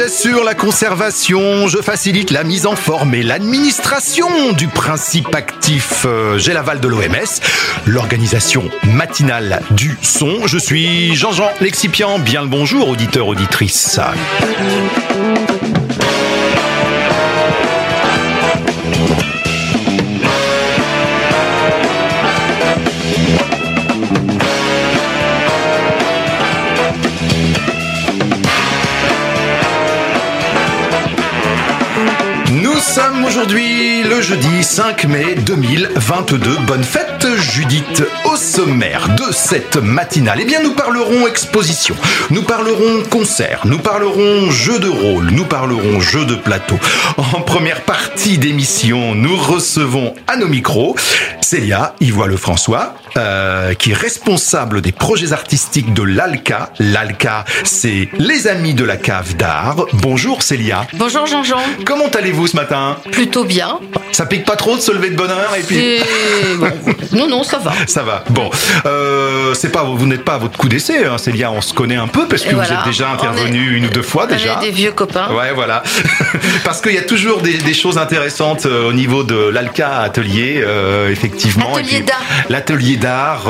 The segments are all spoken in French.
j'assure la conservation, je facilite la mise en forme et l'administration du principe actif. J'ai l'aval de l'OMS, l'organisation matinale du son. Je suis Jean-Jean Lexipian. Bien le bonjour, auditeurs, auditrices. Nous sommes aujourd'hui le jeudi 5 mai 2022. Bonne fête Judith. Au sommaire de cette matinale, eh bien nous parlerons exposition, nous parlerons concert, nous parlerons jeu de rôle, nous parlerons jeu de plateau. En première partie d'émission, nous recevons à nos micros Célia Ivoire-Lefrançois, qui est responsable des projets artistiques de l'ALCA. L'ALCA, c'est les Amis de la Cave d'Art. Bonjour Célia. Bonjour Jean-Jean. Comment allez-vous ce matin ? Plutôt bien. Ça pique pas trop de se lever de bonne heure et puis... Bon. Non, ça va. Ça va. Bon, c'est pas, vous n'êtes pas à votre coup d'essai, hein, Célia. On se connaît un peu parce que vous êtes déjà intervenue une ou deux fois déjà. On est des vieux copains. Ouais, voilà. Parce qu'il y a toujours des choses intéressantes au niveau de l'ALCA Atelier, effectivement. Atelier d'art. L'atelier d'art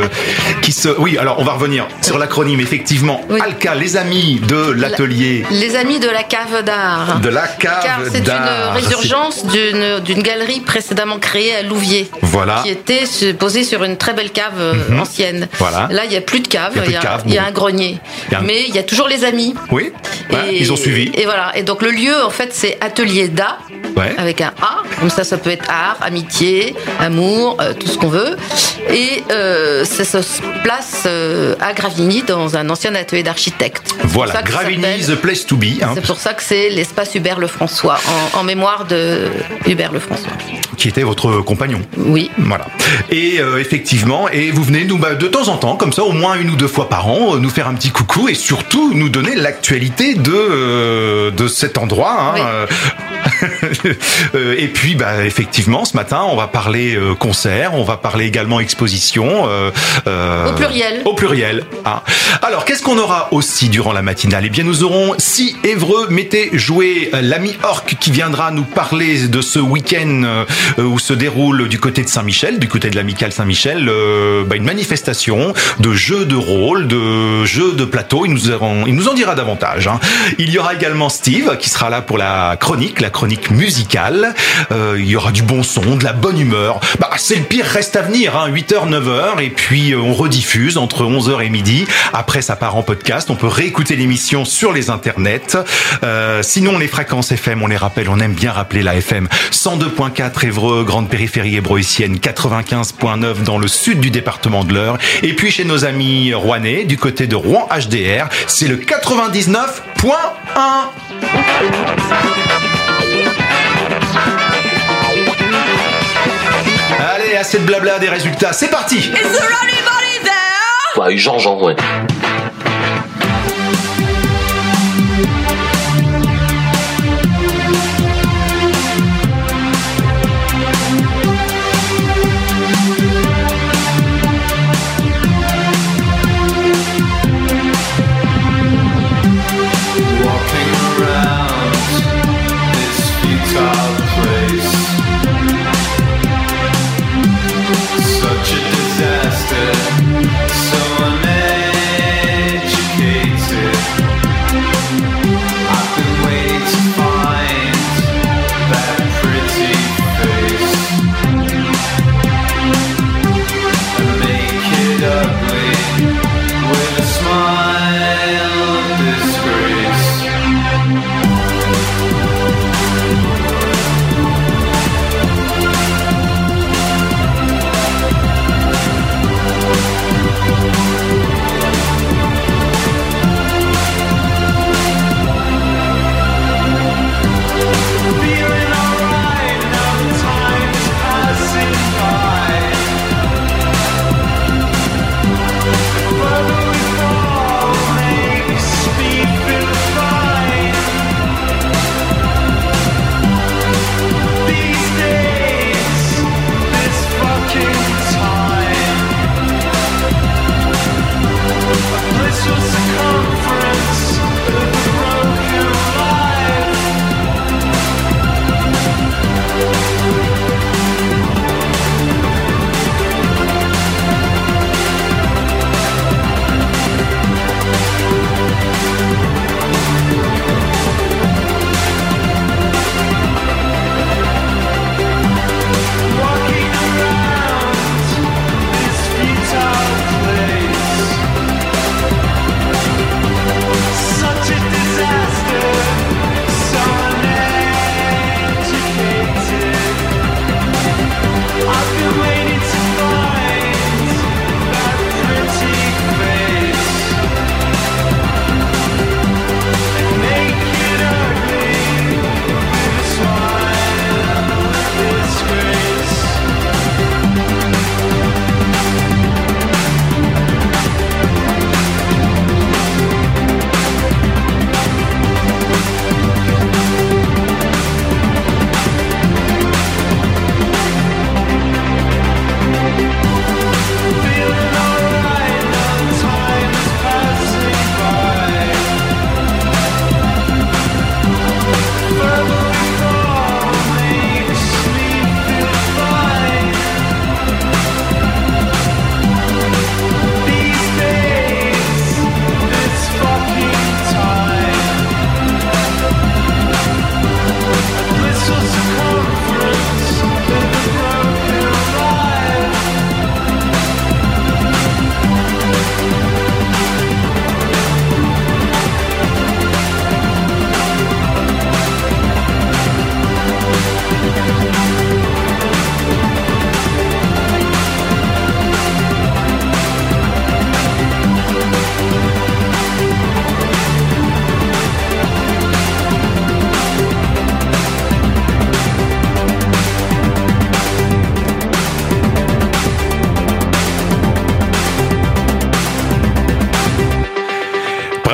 qui se... Oui, alors on va revenir sur l'acronyme, effectivement. Oui. ALCA, les amis de l'atelier. Les amis de la cave d'art. De la cave c'est d'art. C'est une résurgence d'une galerie précédemment créée à Louviers. Voilà. Qui était posée sur une très belle cave ancienne. Voilà. Là, il n'y a plus de cave. Il y a un grenier. Mais il y a toujours les amis. Oui. Ouais, ils ont suivi. Et voilà. Et donc le lieu, en fait, c'est Atelier d'A. Ouais. Avec un A. Comme ça peut être art, amitié, amour, tout ce qu'on veut. Et ça se place à Gravigny dans un ancien atelier d'architecte. Voilà, Gravigny, the place to be. Hein. C'est pour ça que c'est l'espace Hubert Lefrançois, en mémoire de Hubert Lefrançois. Qui était votre compagnon. Oui. Voilà. Et effectivement, et vous venez nous, de temps en temps, comme ça, au moins une ou deux fois par an, nous faire un petit coucou et surtout nous donner l'actualité de cet endroit. Hein. Oui. Et puis, effectivement, ce matin, on va parler concert, on va parler également exposition. Au pluriel. Au pluriel. Hein. Alors, qu'est-ce qu'on aura aussi durant la matinale ? Eh bien, nous aurons, si Évreux mettait jouer l'ami Orc qui viendra nous parler de ce week-end où se déroule du côté de Saint-Michel, du côté de l'amicale Saint-Michel, une manifestation de jeux de rôle, de jeux de plateau. Il nous en dira davantage. Hein. Il y aura également Steve qui sera là pour la chronique musicale. Il y aura du bon son, de la bonne humeur. C'est le pire reste à venir, hein, 8h, 9h, et puis on rediffuse entre 11h et midi. Après, ça part en podcast. On peut réécouter l'émission sur les internets. Sinon, les fréquences FM, on les rappelle, on aime bien rappeler la FM 102.4 Évreux, grande périphérie ébroïcienne, 95.9 dans le sud du département de l'Eure. Et puis chez nos amis rouennais, du côté de Rouen HDR, c'est le 99.1. Allez, assez de blabla des résultats, c'est parti. Is there anybody there? Ouais, Jean-Jean, ouais. Such a disaster, so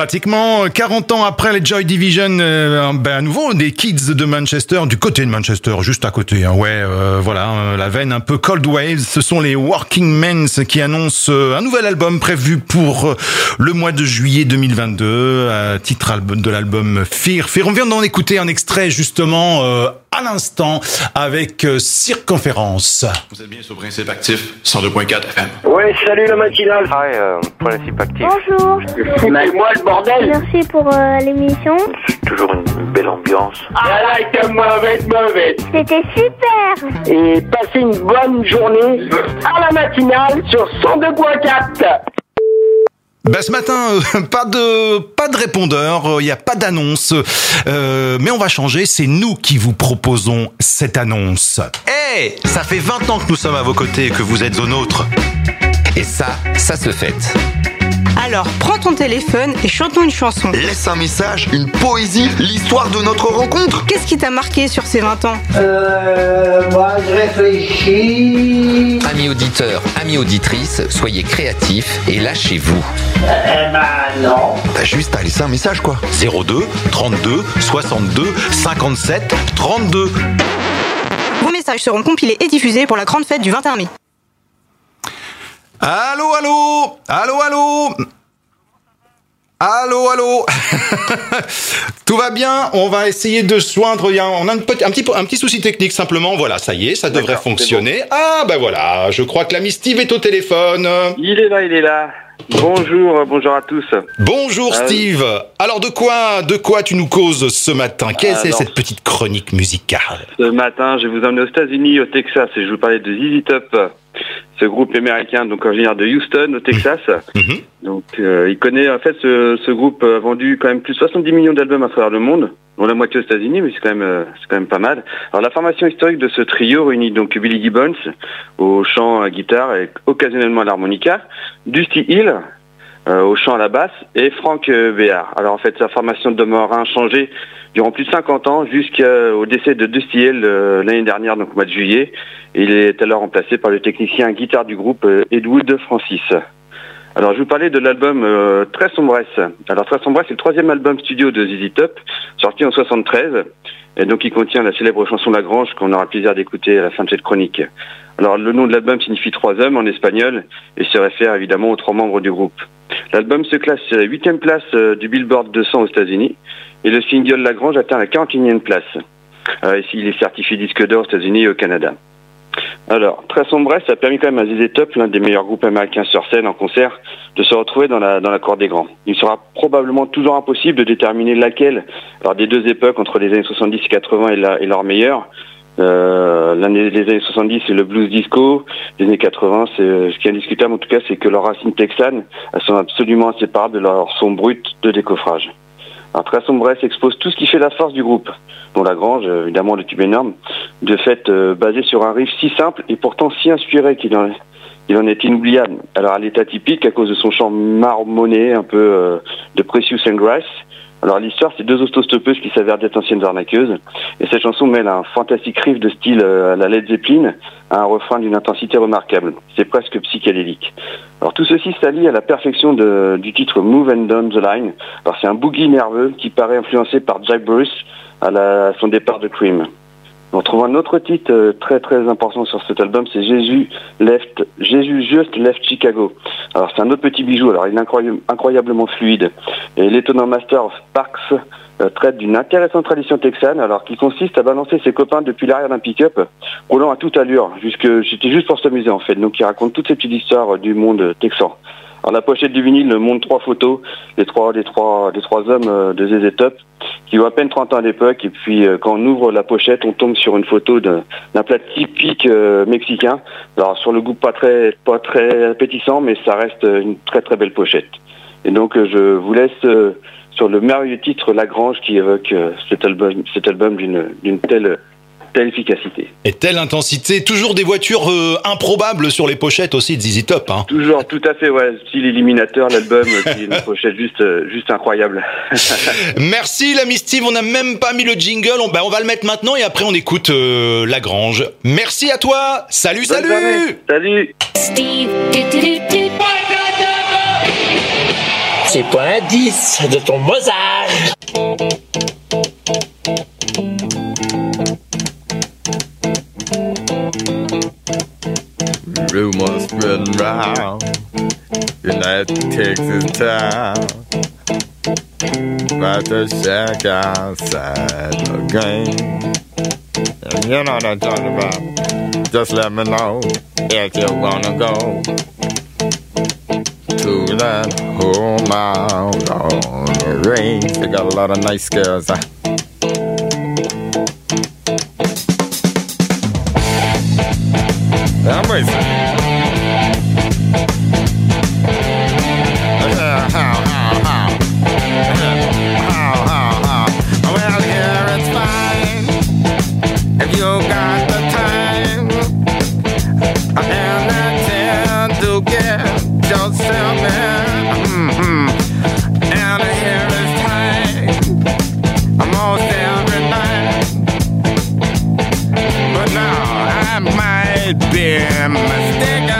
Pratiquement 40 ans après les Joy Division, à nouveau des Kids de Manchester, du côté de Manchester, juste à côté. Voilà, la veine un peu Cold Waves. Ce sont les Working Men qui annoncent un nouvel album prévu pour le mois de juillet 2022. Titre de l'album Fear. On vient d'en écouter un extrait justement à l'instant avec Circonférence. Vous êtes bien sur Principe Actif, 102.4 FM. Ouais, salut la matinale. Hi, Principe Actif. Bonjour. Foutez-moi le bordel. Merci pour l'émission. C'est toujours une belle ambiance. Ah là, t'es mauvaise. C'était super. Et passez une bonne journée à la matinale sur 102.4. Ce matin, pas de répondeur, il n'y a pas d'annonce, mais on va changer, c'est nous qui vous proposons cette annonce. Hey, ça fait 20 ans que nous sommes à vos côtés et que vous êtes aux nôtres. Et ça se fête. Alors, prends ton téléphone et chante-nous une chanson. Laisse un message, une poésie, l'histoire de notre rencontre. Qu'est-ce qui t'a marqué sur ces 20 ans? Moi je réfléchis. Amis auditeurs, amis auditrices, soyez créatifs et lâchez-vous. Non. T'as juste à laisser un message quoi. 02 32 62 57 32. Vos messages seront compilés et diffusés pour la grande fête du 21 mai. Allô. Tout va bien, on va essayer de se joindre. On a un petit souci technique simplement. Voilà, ça y est, ça devrait fonctionner. Ah voilà, je crois que l'ami Steve est au téléphone. Il est là. Bonjour à tous. Bonjour Steve. Alors de quoi tu nous causes ce matin? Quelle est cette petite chronique musicale? Ce matin, je vais vous emmener aux États-Unis, au Texas, et je vais vous parler de ZZ Top, ce groupe américain, donc originaire de Houston, au Texas. Donc, il connaît, en fait, ce groupe a vendu quand même plus de 70 millions d'albums à travers le monde, dont la moitié aux États-Unis, mais c'est quand même pas mal. Alors, la formation historique de ce trio réunit donc Billy Gibbons au chant à guitare et occasionnellement à l'harmonica, Dusty Hill au chant à la basse et Frank Béard. Alors, en fait, sa formation demeurera inchangée durant plus de 50 ans jusqu'au décès de Dusty Hill l'année dernière, donc au mois de juillet. Il est alors remplacé par le technicien guitare du groupe Ed Wood Francis. Alors je vous parlais de l'album Très Sombresse. Alors Très Sombresse, c'est le 3e album studio de ZZ Top, sorti en 73, et donc il contient la célèbre chanson La Grange qu'on aura le plaisir d'écouter à la fin de cette chronique. Alors le nom de l'album signifie 3 hommes en espagnol et se réfère évidemment aux 3 membres du groupe. L'album se classe à la 8e place du Billboard 200 aux États-Unis et le single La Grange atteint la 41e place. Ici il est certifié disque d'or aux États-Unis et au Canada. Alors, Très Sombresse a permis quand même à ZZ Top, l'un des meilleurs groupes américains sur scène en concert, de se retrouver dans la cour des grands. Il sera probablement toujours impossible de déterminer laquelle, alors des deux époques entre les années 70 et 80 et leur meilleur. Les années 70 c'est le blues disco, les années 80 c'est ce qui est indiscutable en tout cas, c'est que leurs racines texanes sont absolument inséparables de leur son brut de décoffrage. Alors Très Sombresse expose tout ce qui fait la force du groupe, dont La Grange, évidemment le tube énorme, de fait basé sur un riff si simple et pourtant si inspiré qu'il en est inoubliable. Alors à l'état typique à cause de son chant marmonné, un peu de Precious and Grace. Alors l'histoire, c'est 2 autostoppeuses qui s'avèrent d'être anciennes arnaqueuses, et cette chanson mêle un fantastique riff de style à la Led Zeppelin à un refrain d'une intensité remarquable. C'est presque psychédélique. Alors tout ceci s'allie à la perfection du titre Move and Down the Line. Alors c'est un boogie nerveux qui paraît influencé par Jack Bruce à son départ de Cream. On trouve un autre titre très très important sur cet album, c'est Jésus Just Left Chicago. Alors c'est un autre petit bijou, alors il est incroyablement fluide. Et l'étonnant Master of Sparks traite d'une intéressante tradition texane, alors qui consiste à balancer ses copains depuis l'arrière d'un pick-up, roulant à toute allure. C'était juste pour s'amuser en fait, donc il raconte toutes ces petites histoires du monde texan. Alors la pochette du vinyle montre 3 photos des trois hommes de ZZ Top qui ont à peine 30 ans à l'époque, et puis quand on ouvre la pochette, on tombe sur une photo d'un plat typique mexicain. Alors sur le goût pas très appétissant, mais ça reste une très très belle pochette. Et donc je vous laisse sur le merveilleux titre La Grange qui évoque cet album d'une telle efficacité. Et telle intensité, toujours des voitures improbables sur les pochettes aussi de ZZ Top. Hein. Toujours, tout à fait, ouais. Style éliminateur, l'album, qui est une pochette juste incroyable. Merci l'ami Steve, on n'a même pas mis le jingle, on va le mettre maintenant et après on écoute La Grange. Merci à toi, salut. Salut. Steve, C'est pas un 10 de ton Mozart. Rumors spreading round in that Texas town about the shack outside the game. And you know what I'm talking about. Just let me know if you wanna go to that home out on the range. They got a lot of nice girls. I'm racing. Well, here it's fine if you got the time and the chance to get yourself in. And here it's time almost every night. But now I might be mistaken.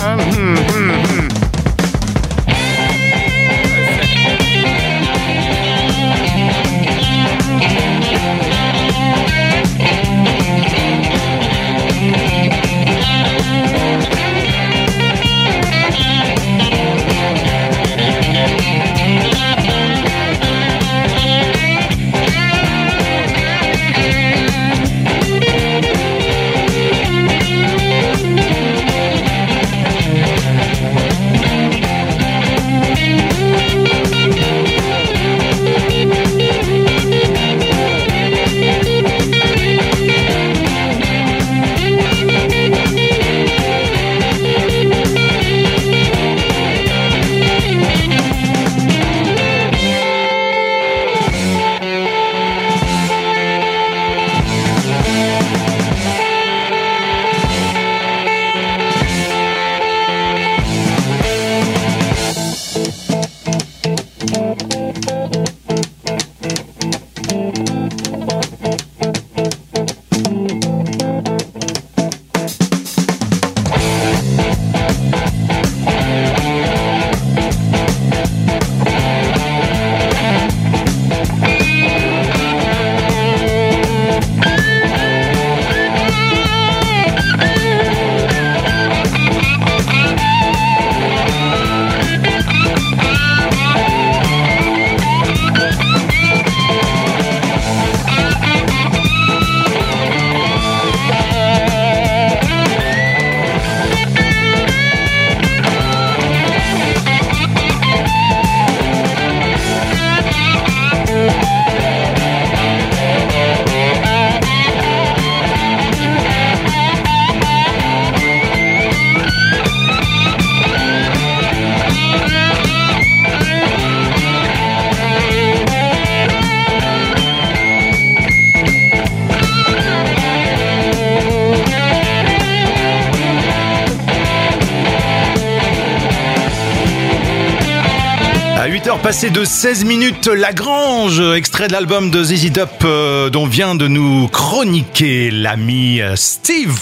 Passé de 16 minutes, Lagrange, extrait de l'album de ZZ Top dont vient de nous chroniquer l'ami Steve.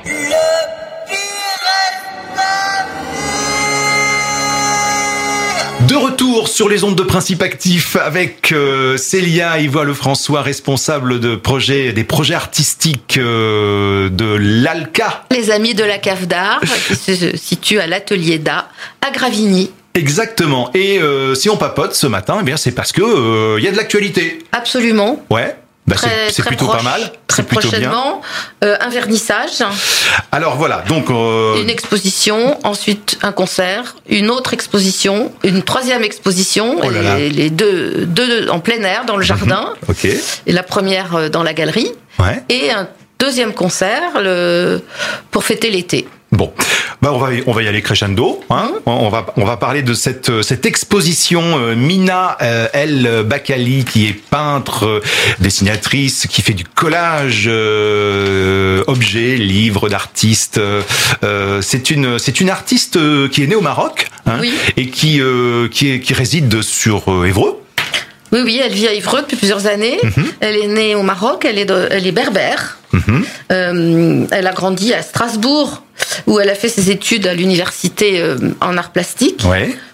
De retour sur les ondes de Principe Actif avec Célia Ivoire-Lefrançois, responsable des projets artistiques de l'ALCA. Les Amis de la Cave d'Art, qui se situe à l'Atelier d'A, à Gravigny. Exactement. Et si on papote ce matin, eh bien c'est parce que y a de l'actualité. Absolument. Ouais. Bah c'est plutôt proche, pas mal. Très plutôt prochainement, un vernissage. Alors voilà, donc une exposition, ensuite un concert, une autre exposition, une troisième exposition, oh là là. Les deux en plein air dans le jardin. Ok. Et la première dans la galerie. Ouais. Et un deuxième concert pour fêter l'été. Bon, bah on va y aller crescendo. Hein. On va parler de cette exposition Mina El Bakali, qui est peintre, dessinatrice, qui fait du collage, objets, livres d'artistes. C'est une artiste qui est née au Maroc, hein, oui. Et qui réside sur Évreux. Oui, elle vit à Évreux depuis plusieurs années. Mm-hmm. Elle est née au Maroc, elle est berbère. Mm-hmm. Elle a grandi à Strasbourg, où elle a fait ses études à l'université en arts plastiques. Ouais.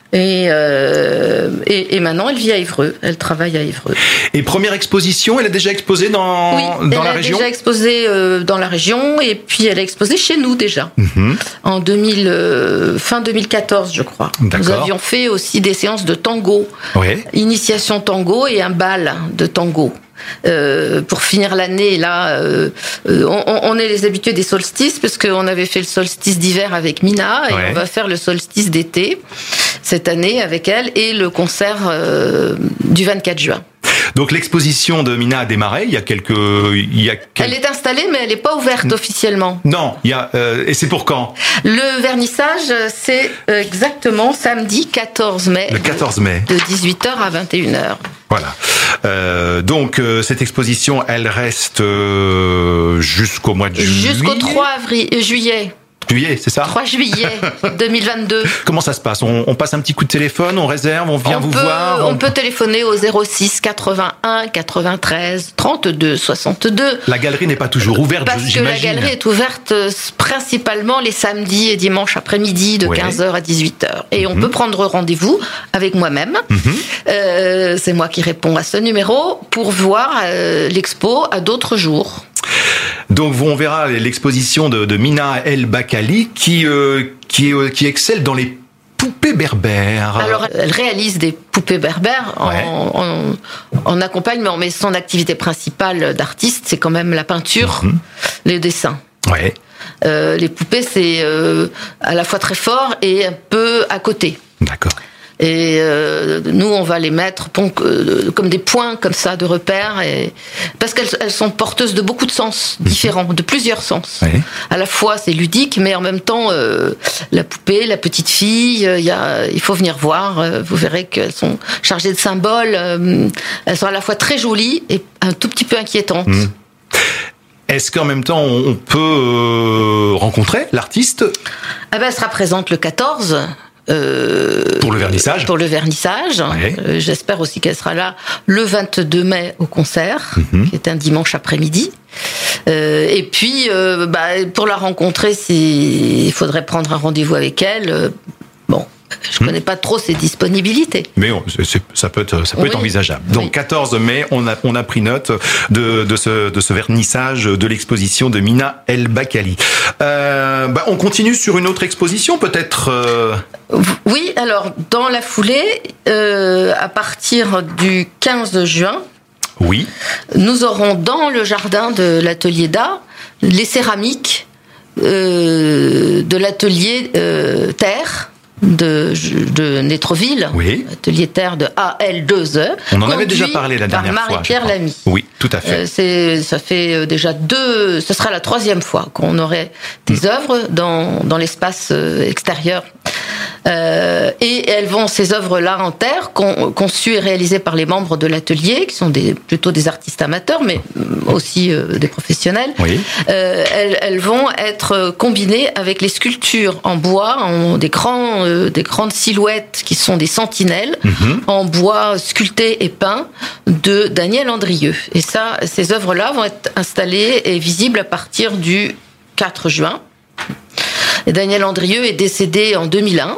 Et maintenant, elle vit à Évreux. Elle travaille à Évreux. Et première exposition, elle a déjà exposé dans la région ? Elle a déjà exposé dans la région, et puis elle a exposé chez nous déjà. En fin 2014, je crois. D'accord. Nous avions fait aussi des séances de tango. Ouais. Initiation tango et un bal de tango. Pour finir l'année, là, on est les habitués des solstices, parce qu'on avait fait le solstice d'hiver avec Mina, et on va faire le solstice d'été cette année avec elle, et le concert du 24 juin. Donc l'exposition de Mina a démarré il y a quelques... Elle est installée, mais elle n'est pas ouverte officiellement. Non, et c'est pour quand ? Le vernissage, c'est exactement samedi 14 mai. Le 14 mai. De 18h à 21h. Voilà. Donc cette exposition, elle reste jusqu'au mois de juillet. Jusqu'au 3 juillet. Juillet, c'est ça ? 3 juillet 2022. Comment ça se passe ? On passe un petit coup de téléphone, on réserve, on vient vous voir ? On peut téléphoner au 06 81 93 32 62. La galerie n'est pas toujours ouverte, j'imagine. Parce que la galerie est ouverte principalement les samedis et dimanches après-midi de 15h à 18h. Et on peut prendre rendez-vous avec moi-même. C'est moi qui réponds à ce numéro pour voir l'expo à d'autres jours. Donc on verra l'exposition de Mina El Bakali qui excelle dans les poupées berbères. Alors elle réalise des poupées berbères en accompagnement, mais son activité principale d'artiste, c'est quand même la peinture, les dessins. Ouais. Les poupées, c'est à la fois très fort et un peu à côté. D'accord. Et nous, on va les mettre comme des points comme ça de repères, parce qu'elles sont porteuses de beaucoup de sens différents, de plusieurs sens. Ouais. À la fois, c'est ludique, mais en même temps, la poupée, la petite fille, il faut venir voir. Vous verrez qu'elles sont chargées de symboles. Elles sont à la fois très jolies et un tout petit peu inquiétantes. Est-ce qu'en même temps, on peut rencontrer l'artiste ? Elle sera présente le 14. Pour le vernissage. Pour le vernissage. Ouais. J'espère aussi qu'elle sera là le 22 mai au concert, qui est un dimanche après-midi. Et puis, pour la rencontrer, il faudrait prendre un rendez-vous avec elle. Je connais pas trop ses disponibilités. Mais ça peut être envisageable. Donc 14 mai, on a pris note de ce vernissage de l'exposition de Mina El Bakali. On continue sur une autre exposition peut-être. Oui, alors dans la foulée, à partir du 15 juin, nous aurons dans le jardin de l'atelier d'art les céramiques de l'atelier Terre de Nétreville, atelier Terre de AL2E. On en avait déjà parlé la dernière fois. Marie-Pierre Lamy. Oui, tout à fait. Ça fait déjà ce sera la 3e fois qu'on aurait des œuvres dans l'espace extérieur. Et ces œuvres-là en terre, conçues et réalisées par les membres de l'atelier, qui sont plutôt des artistes amateurs, mais aussi des professionnels, elles vont être combinées avec les sculptures en bois, des grandes silhouettes qui sont des sentinelles, en bois sculpté et peint, de Daniel Andrieux. Et ces œuvres-là vont être installées et visibles à partir du 4 juin. Et Daniel Andrieux est décédé en 2001.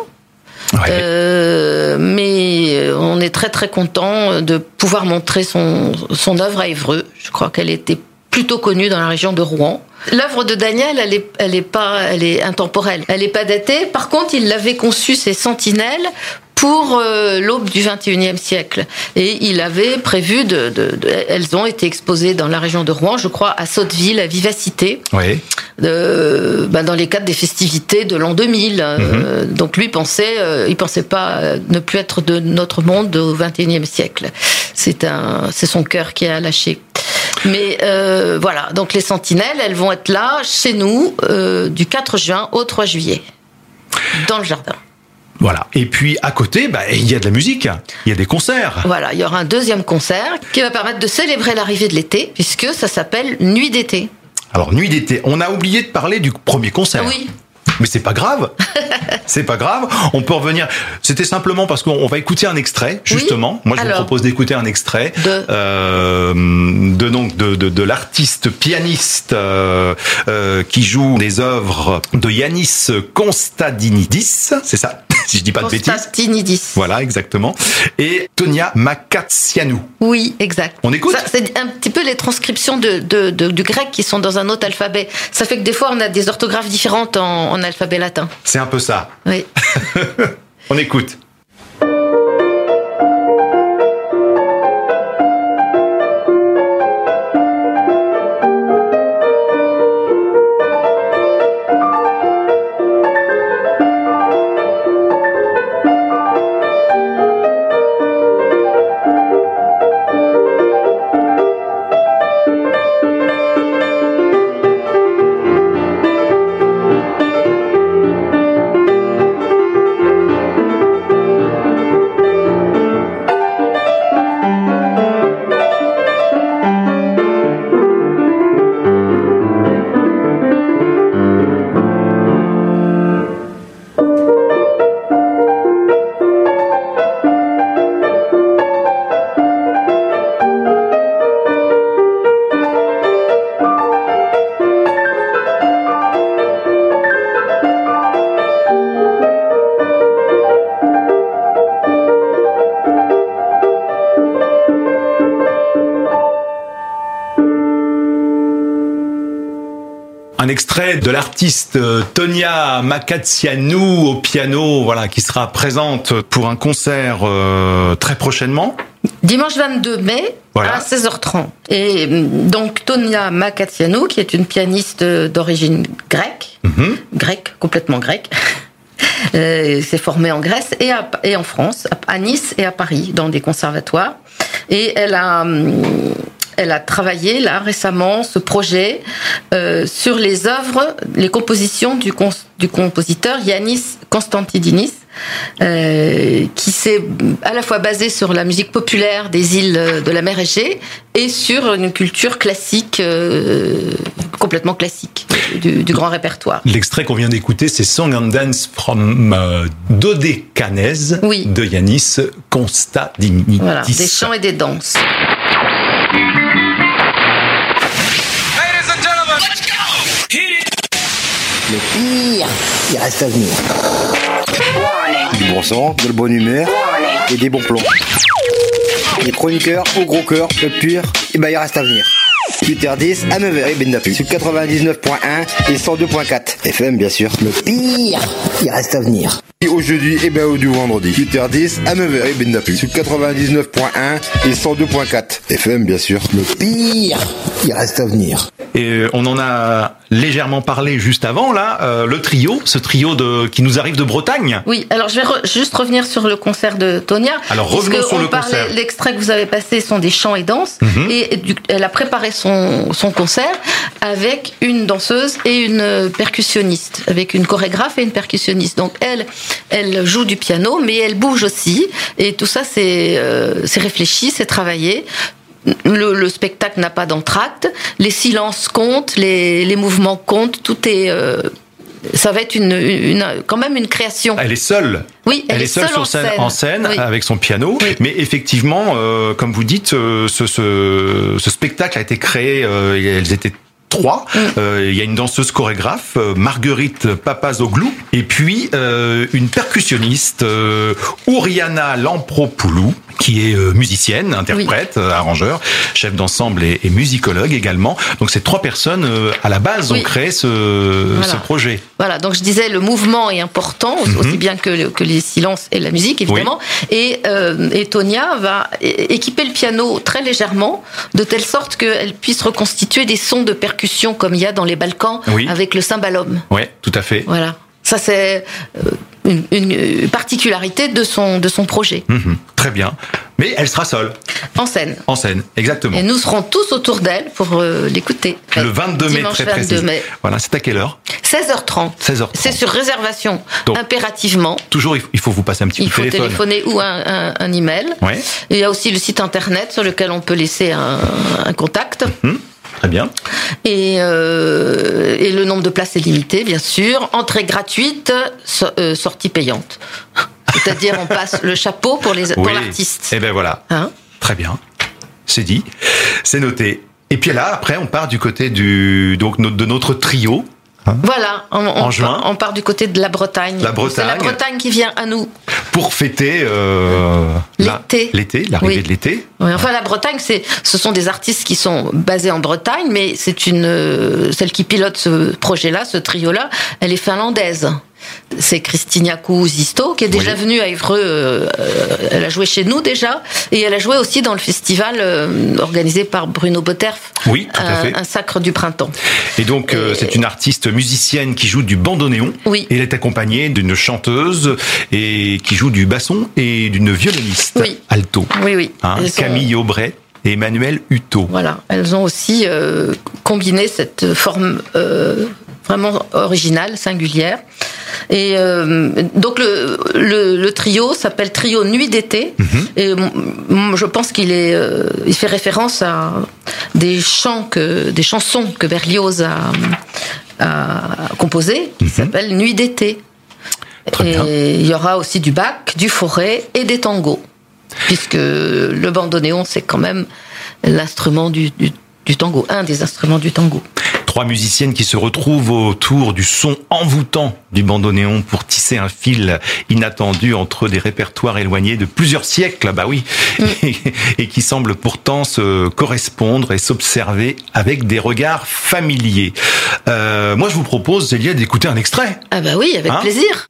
Mais on est très très content de pouvoir montrer son œuvre à Évreux. Je crois qu'elle était plutôt connue dans la région de Rouen. L'œuvre de Daniel, elle est intemporelle. Elle n'est pas datée. Par contre, il avait conçu ces sentinelles pour l'aube du XXIe siècle. Et il avait prévu elles ont été exposées dans la région de Rouen, je crois, à Sotteville, à Vivacité, dans les cadres des festivités de l'an 2000. Donc lui il pensait pas ne plus être de notre monde au XXIe siècle. C'est son cœur qui a lâché. Mais voilà, donc les sentinelles, elles vont être là, chez nous, du 4 juin au 3 juillet, dans le jardin. Voilà. Et puis, à côté, il y a de la musique. Il y a des concerts. Voilà. Il y aura un 2e concert qui va permettre de célébrer l'arrivée de l'été, puisque ça s'appelle Nuit d'été. Alors, Nuit d'été. On a oublié de parler du premier concert. Oui. Mais c'est pas grave. C'est pas grave. On peut revenir. C'était simplement parce qu'on va écouter un extrait, justement. Moi, je vous propose d'écouter un extrait de l'artiste pianiste qui joue des œuvres de Yanis Konstadinidis. C'est ça. si je dis pas de bêtises. Constantinidis. Voilà, exactement. Et Tonia Makatsianou. Oui, exact. On écoute? Ça, c'est un petit peu les transcriptions du grec qui sont dans un autre alphabet. Ça fait que des fois, on a des orthographes différentes en alphabet latin. C'est un peu ça. Oui. On écoute. Un extrait de l'artiste Tonia Makatsianou au piano, voilà, qui sera présente pour un concert très prochainement. Dimanche 22 mai, voilà, à 16h30. Et donc Tonia Makatsianou, qui est une pianiste d'origine grecque, complètement grecque, s'est formée en Grèce et en France, à Nice et à Paris, dans des conservatoires. Et elle a travaillé là récemment ce projet sur les œuvres, les compositions du compositeur Yannis Constantidis, qui s'est à la fois basé sur la musique populaire des îles de la mer Égée et sur une culture classique, complètement classique, du grand répertoire. L'extrait qu'on vient d'écouter, c'est Song and Dance from Dodécanèse de Yannis Constantidis. Voilà, des chants et des danses. Le pire, il reste à venir. Du bon sang, de la bonne humeur et des bons plans. Les chroniqueurs au gros cœur, le pire, il reste à venir. 8h10 à 9h et Bendapu sur 99.1 et 102.4 FM bien sûr. Le pire, il reste à venir. Et au jeudi et au du vendredi 8h10 à 9h et Bendapu sur 99.1 et 102.4 FM bien sûr. Le pire, il reste à venir. Et on en a légèrement parlé juste avant là, le trio, ce trio qui nous arrive de Bretagne. Oui, alors je vais juste revenir sur le concert de Tonia. Alors revenons sur le concert. L'extrait que vous avez passé sont des chants et danses, et elle a préparé son concert avec une danseuse et une percussionniste, avec une chorégraphe et une percussionniste. Donc elle joue du piano, mais elle bouge aussi, et tout ça c'est réfléchi, c'est travaillé. Le spectacle n'a pas d'entracte, les silences comptent, les mouvements comptent, tout est... ça va être quand même une création. Elle est seule. Oui, elle est seule sur en scène oui. Avec son piano. Oui. Mais effectivement, comme vous dites, ce spectacle a été créé, elles étaient 3. Il y a une danseuse chorégraphe, Marguerite Papazoglou, et puis une percussionniste, Ouriana Lampropoulou, qui est musicienne, interprète, arrangeur, chef d'ensemble et musicologue également. Donc ces 3 personnes, à la base, ont créé ce projet. Voilà, donc je disais, le mouvement est important, aussi bien que les silences et la musique, évidemment. Oui. Et Tonia va équiper le piano très légèrement, de telle sorte qu'elle puisse reconstituer des sons de percussion comme il y a dans les Balkans, avec le cymbalum. Oui, tout à fait. Voilà. Ça, c'est une particularité de son projet. Très bien. Mais elle sera seule. En scène. En scène, exactement. Et nous serons tous autour d'elle pour l'écouter. Le 22 mai, dimanche très 22 précis. Mai. Voilà, c'est à quelle heure ? 16h30. 16h30. C'est sur réservation, donc, impérativement. Toujours, il faut vous passer un petit coup de téléphone. Il faut téléphoner ou un email. Ouais. Il y a aussi le site internet sur lequel on peut laisser un contact. Très bien. Et le nombre de places est limité, bien sûr. Entrée gratuite, sortie payante. C'est-à-dire, on passe le chapeau pour l'artiste. Et ben voilà. Très bien. C'est dit. C'est noté. Et puis là, après, on part du côté de notre trio. Voilà, en juin. On part du côté de la Bretagne. C'est la Bretagne qui vient à nous. Pour fêter l'été, l'arrivée de l'été. Oui, enfin, la Bretagne, ce sont des artistes qui sont basés en Bretagne, mais celle qui pilote ce projet-là, ce trio-là, elle est finlandaise. C'est Christina Zisto qui est déjà venue à Évreux. Elle a joué chez nous déjà, et elle a joué aussi dans le festival organisé par Bruno Botterf. Oui, tout à fait. Un sacre du printemps. Et donc c'est une artiste musicienne qui joue du bandoneon. Oui. Et elle est accompagnée d'une chanteuse et qui joue du basson et d'une violoniste alto. Oui. Camille Aubray et Emmanuel Hutto. Voilà, elles ont aussi combiné cette forme vraiment originale, singulière. Et donc le trio s'appelle Trio Nuit d'été. Et je pense qu'il fait référence à des chansons que Berlioz a composées, qui s'appellent Nuit d'été. Et il y aura aussi du Bach, du Fauré et des tangos, puisque le bandoneon c'est quand même l'instrument du tango, un des instruments du tango. 3 musiciennes qui se retrouvent autour du son envoûtant du bandoneon pour tisser un fil inattendu entre des répertoires éloignés de plusieurs siècles, et qui semblent pourtant se correspondre et s'observer avec des regards familiers. Moi, je vous propose, Zélia, d'écouter un extrait. Ah bah oui, avec plaisir.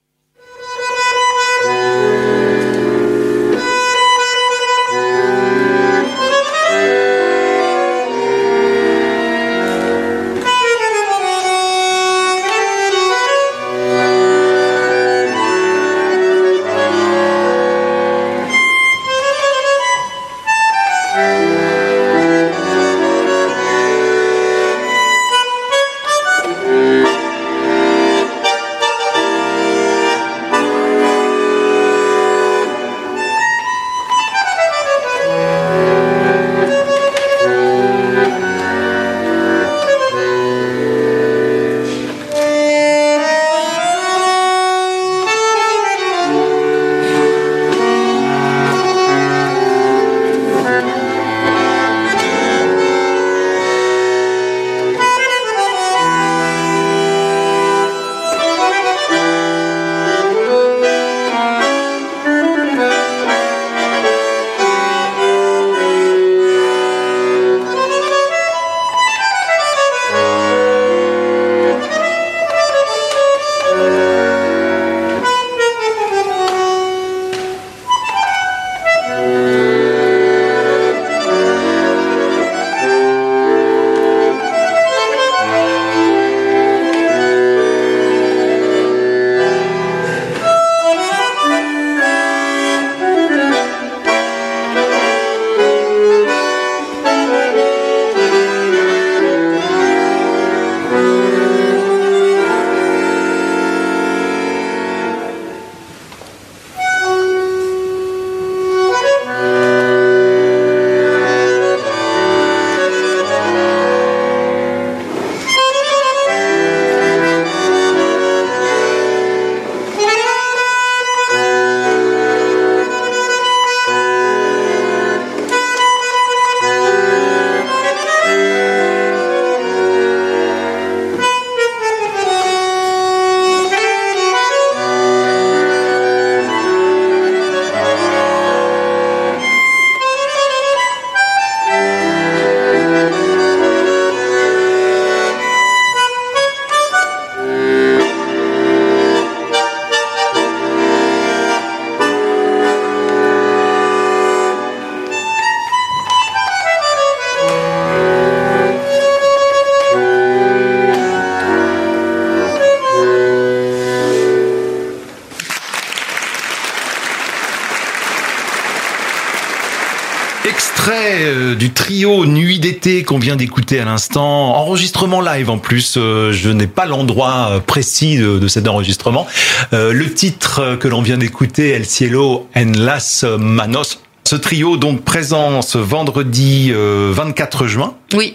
Extrait du trio Nuit d'été qu'on vient d'écouter à l'instant, enregistrement live en plus, je n'ai pas l'endroit précis de cet enregistrement. Le titre que l'on vient d'écouter, El Cielo en las Manos. Ce trio donc présent ce vendredi 24 juin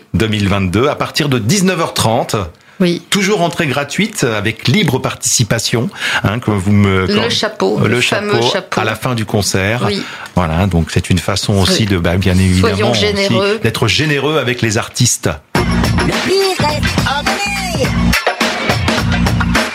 2022 à partir de 19h30. Oui. Toujours entrée gratuite avec libre participation, le chapeau à la fin du concert. Oui. Voilà, donc c'est une façon aussi de bien évidemment aussi, d'être généreux avec les artistes. Le pire reste à venir.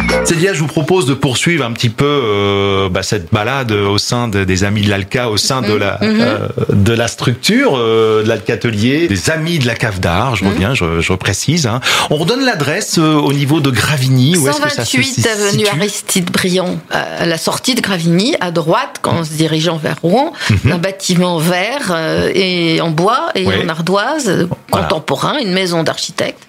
Célia, je vous propose de poursuivre un petit peu cette balade au sein des Amis de l'Alca, au sein de la structure de l'Alcatelier, des Amis de la Cave d'Art. Je reviens, je précise. Hein. On redonne l'adresse au niveau de Gravigny. Où est-ce que ça se situe ? 128 avenue Aristide Briand, à la sortie de Gravigny, à droite, quand on se dirigeant vers Rouen, un bâtiment vert et en bois et en ardoise, contemporain, une maison d'architecte.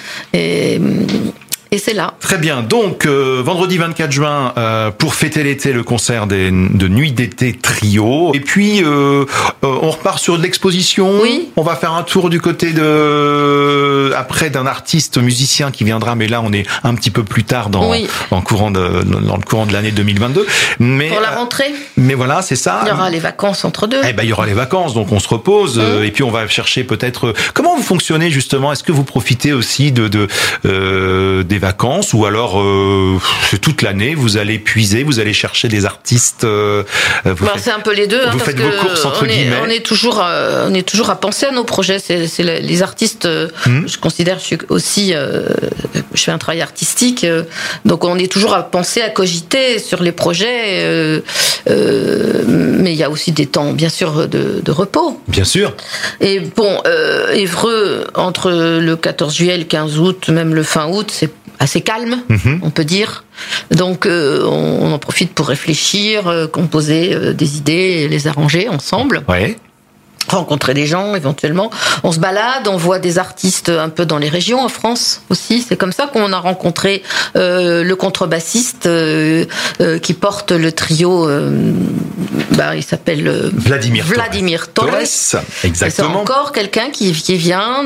Et c'est là. Très bien. Donc, vendredi 24 juin, pour fêter l'été, le concert de Nuit d'été Trio. Et puis, on repart sur de l'exposition. Oui. On va faire un tour du côté après d'un artiste musicien qui viendra, mais là, on est un petit peu plus tard dans le courant de l'année 2022. Mais, pour la rentrée. Mais voilà, c'est ça. Il y aura les vacances entre deux. Il y aura les vacances, donc on se repose. Et puis, on va chercher peut-être... comment vous fonctionnez, justement ? Est-ce que vous profitez aussi des vacances, ou alors toute l'année vous allez puiser, vous allez chercher des artistes. C'est un peu les deux. Vous faites vos courses entre guillemets. On est toujours à penser à nos projets. C'est les artistes. Je considère, je fais un travail artistique, donc on est toujours à penser, à cogiter sur les projets. Mais il y a aussi des temps, bien sûr, de repos. Bien sûr. Et bon, Évreux, entre le 14 juillet et le 15 août, même le fin août, c'est assez calme, on peut dire. Donc on en profite pour réfléchir, composer des idées, les arranger ensemble. Ouais. Rencontrer des gens éventuellement. On se balade, on voit des artistes un peu dans les régions, en France aussi. C'est comme ça qu'on a rencontré le contrebassiste qui porte le trio. Il s'appelle Vladimir Torres. Exactement. C'est encore quelqu'un qui vient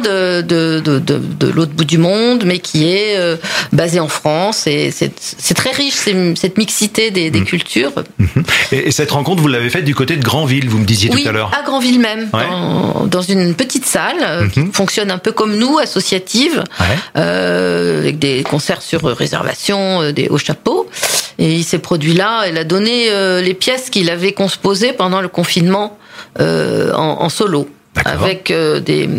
de l'autre bout du monde, mais qui est basé en France. Et c'est très riche, cette mixité des cultures. Et cette rencontre, vous l'avez faite du côté de Granville, vous me disiez tout à l'heure. À Granville même. Dans une petite salle qui fonctionne un peu comme nous, associative, avec des concerts sur réservation, des hauts chapeaux. Et il s'est produit là. Il a donné les pièces qu'il avait composées pendant le confinement en solo, avec des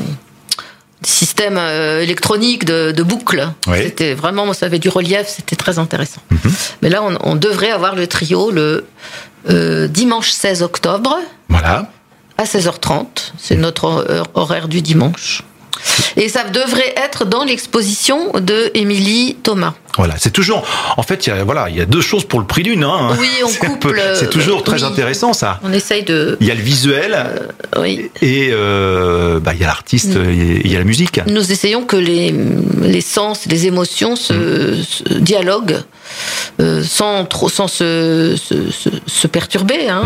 systèmes électroniques de boucles. C'était vraiment, ça avait du relief, c'était très intéressant. Mais là, on devrait avoir le trio le dimanche 16 octobre. Voilà. À 16h30, c'est notre horaire du dimanche. Et ça devrait être dans l'exposition de Émilie Thomas. Voilà, c'est toujours... En fait, il y a deux choses pour le prix d'une. Hein. Oui, on couple... C'est toujours très intéressant, ça. On essaye de... Il y a le visuel, et il y a l'artiste, et il y a la musique. Nous essayons que les sens, les émotions se dialoguent sans se perturber. Hein.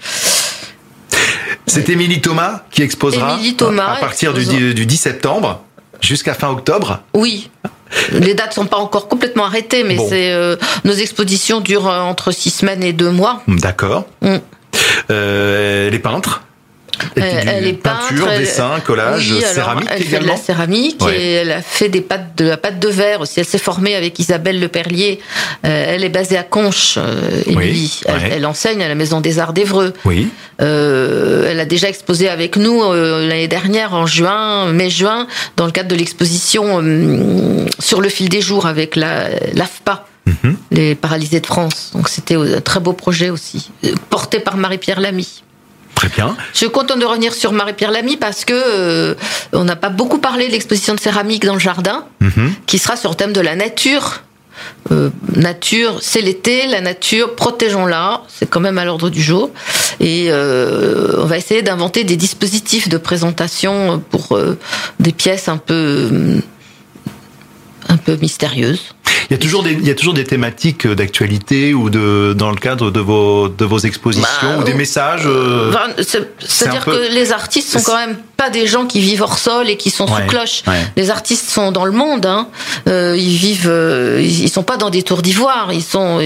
C'est Émilie Thomas qui exposera à partir du 10 septembre jusqu'à fin octobre. Oui. Les dates sont pas encore complètement arrêtées, mais nos expositions durent entre 6 semaines et 2 mois. D'accord. Les peintres. Elle est peinture, dessin, collage, céramique elle également. fait de la céramique et elle a fait de la pâte de verre aussi. Elle s'est formée avec Isabelle Leperlier. Elle est basée à Conches, Émilie. Elle enseigne à la Maison des Arts d'Évreux. Oui. Elle a déjà exposé avec nous l'année dernière, en mai-juin, dans le cadre de l'exposition Sur le fil des jours avec l'AFPA. Les paralysés de France. Donc c'était un très beau projet aussi, porté par Marie-Pierre Lamy. Très bien. Je suis contente de revenir sur Marie-Pierre Lamy parce que on n'a pas beaucoup parlé de l'exposition de céramique dans le jardin, qui sera sur le thème de la nature. Nature, c'est l'été, la nature, protégeons-la, c'est quand même à l'ordre du jour. Et on va essayer d'inventer des dispositifs de présentation pour des pièces un peu mystérieuses. Il y a toujours des thématiques d'actualité ou dans le cadre de vos expositions ou des messages. C'est-à-dire que les artistes sont quand même pas des gens qui vivent hors sol et qui sont sous cloche. Les artistes sont dans le monde. Hein. Ils sont pas dans des tours d'ivoire. Ils sont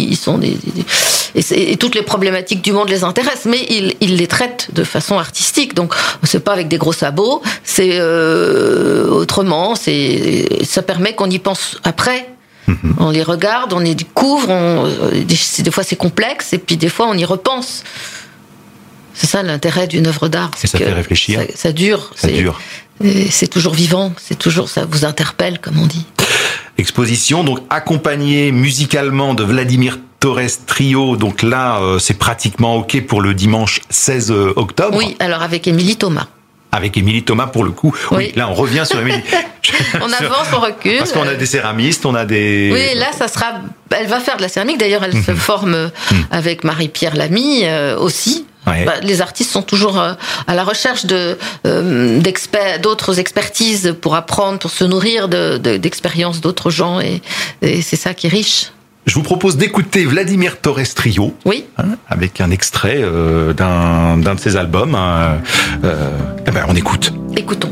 et toutes les problématiques du monde les intéressent, mais ils les traitent de façon artistique. Donc c'est pas avec des gros sabots, c'est autrement. Ça permet qu'on y pense après. On les regarde, on les découvre, des fois c'est complexe, et puis des fois on y repense. C'est ça l'intérêt d'une œuvre d'art. Et ça fait réfléchir. Ça dure. C'est toujours vivant, ça vous interpelle, comme on dit. Exposition donc accompagnée musicalement de Vladimir Torres Trio. Donc là, c'est pratiquement OK pour le dimanche 16 octobre. Oui, alors avec Émilie Thomas. Avec Émilie Thomas pour le coup. Oui, là on revient sur Émilie. On avance, on recule. Parce qu'on a des céramistes, on a des... Oui, là ça sera... Elle va faire de la céramique, d'ailleurs elle se forme avec Marie-Pierre Lamy aussi. Ouais. Les artistes sont toujours à la recherche d'autres expertises pour apprendre, pour se nourrir d'expériences d'autres gens et c'est ça qui est riche. Je vous propose d'écouter Vladimir Torres Trio, oui, avec un extrait d'un de ses albums. On écoute. Écoutons.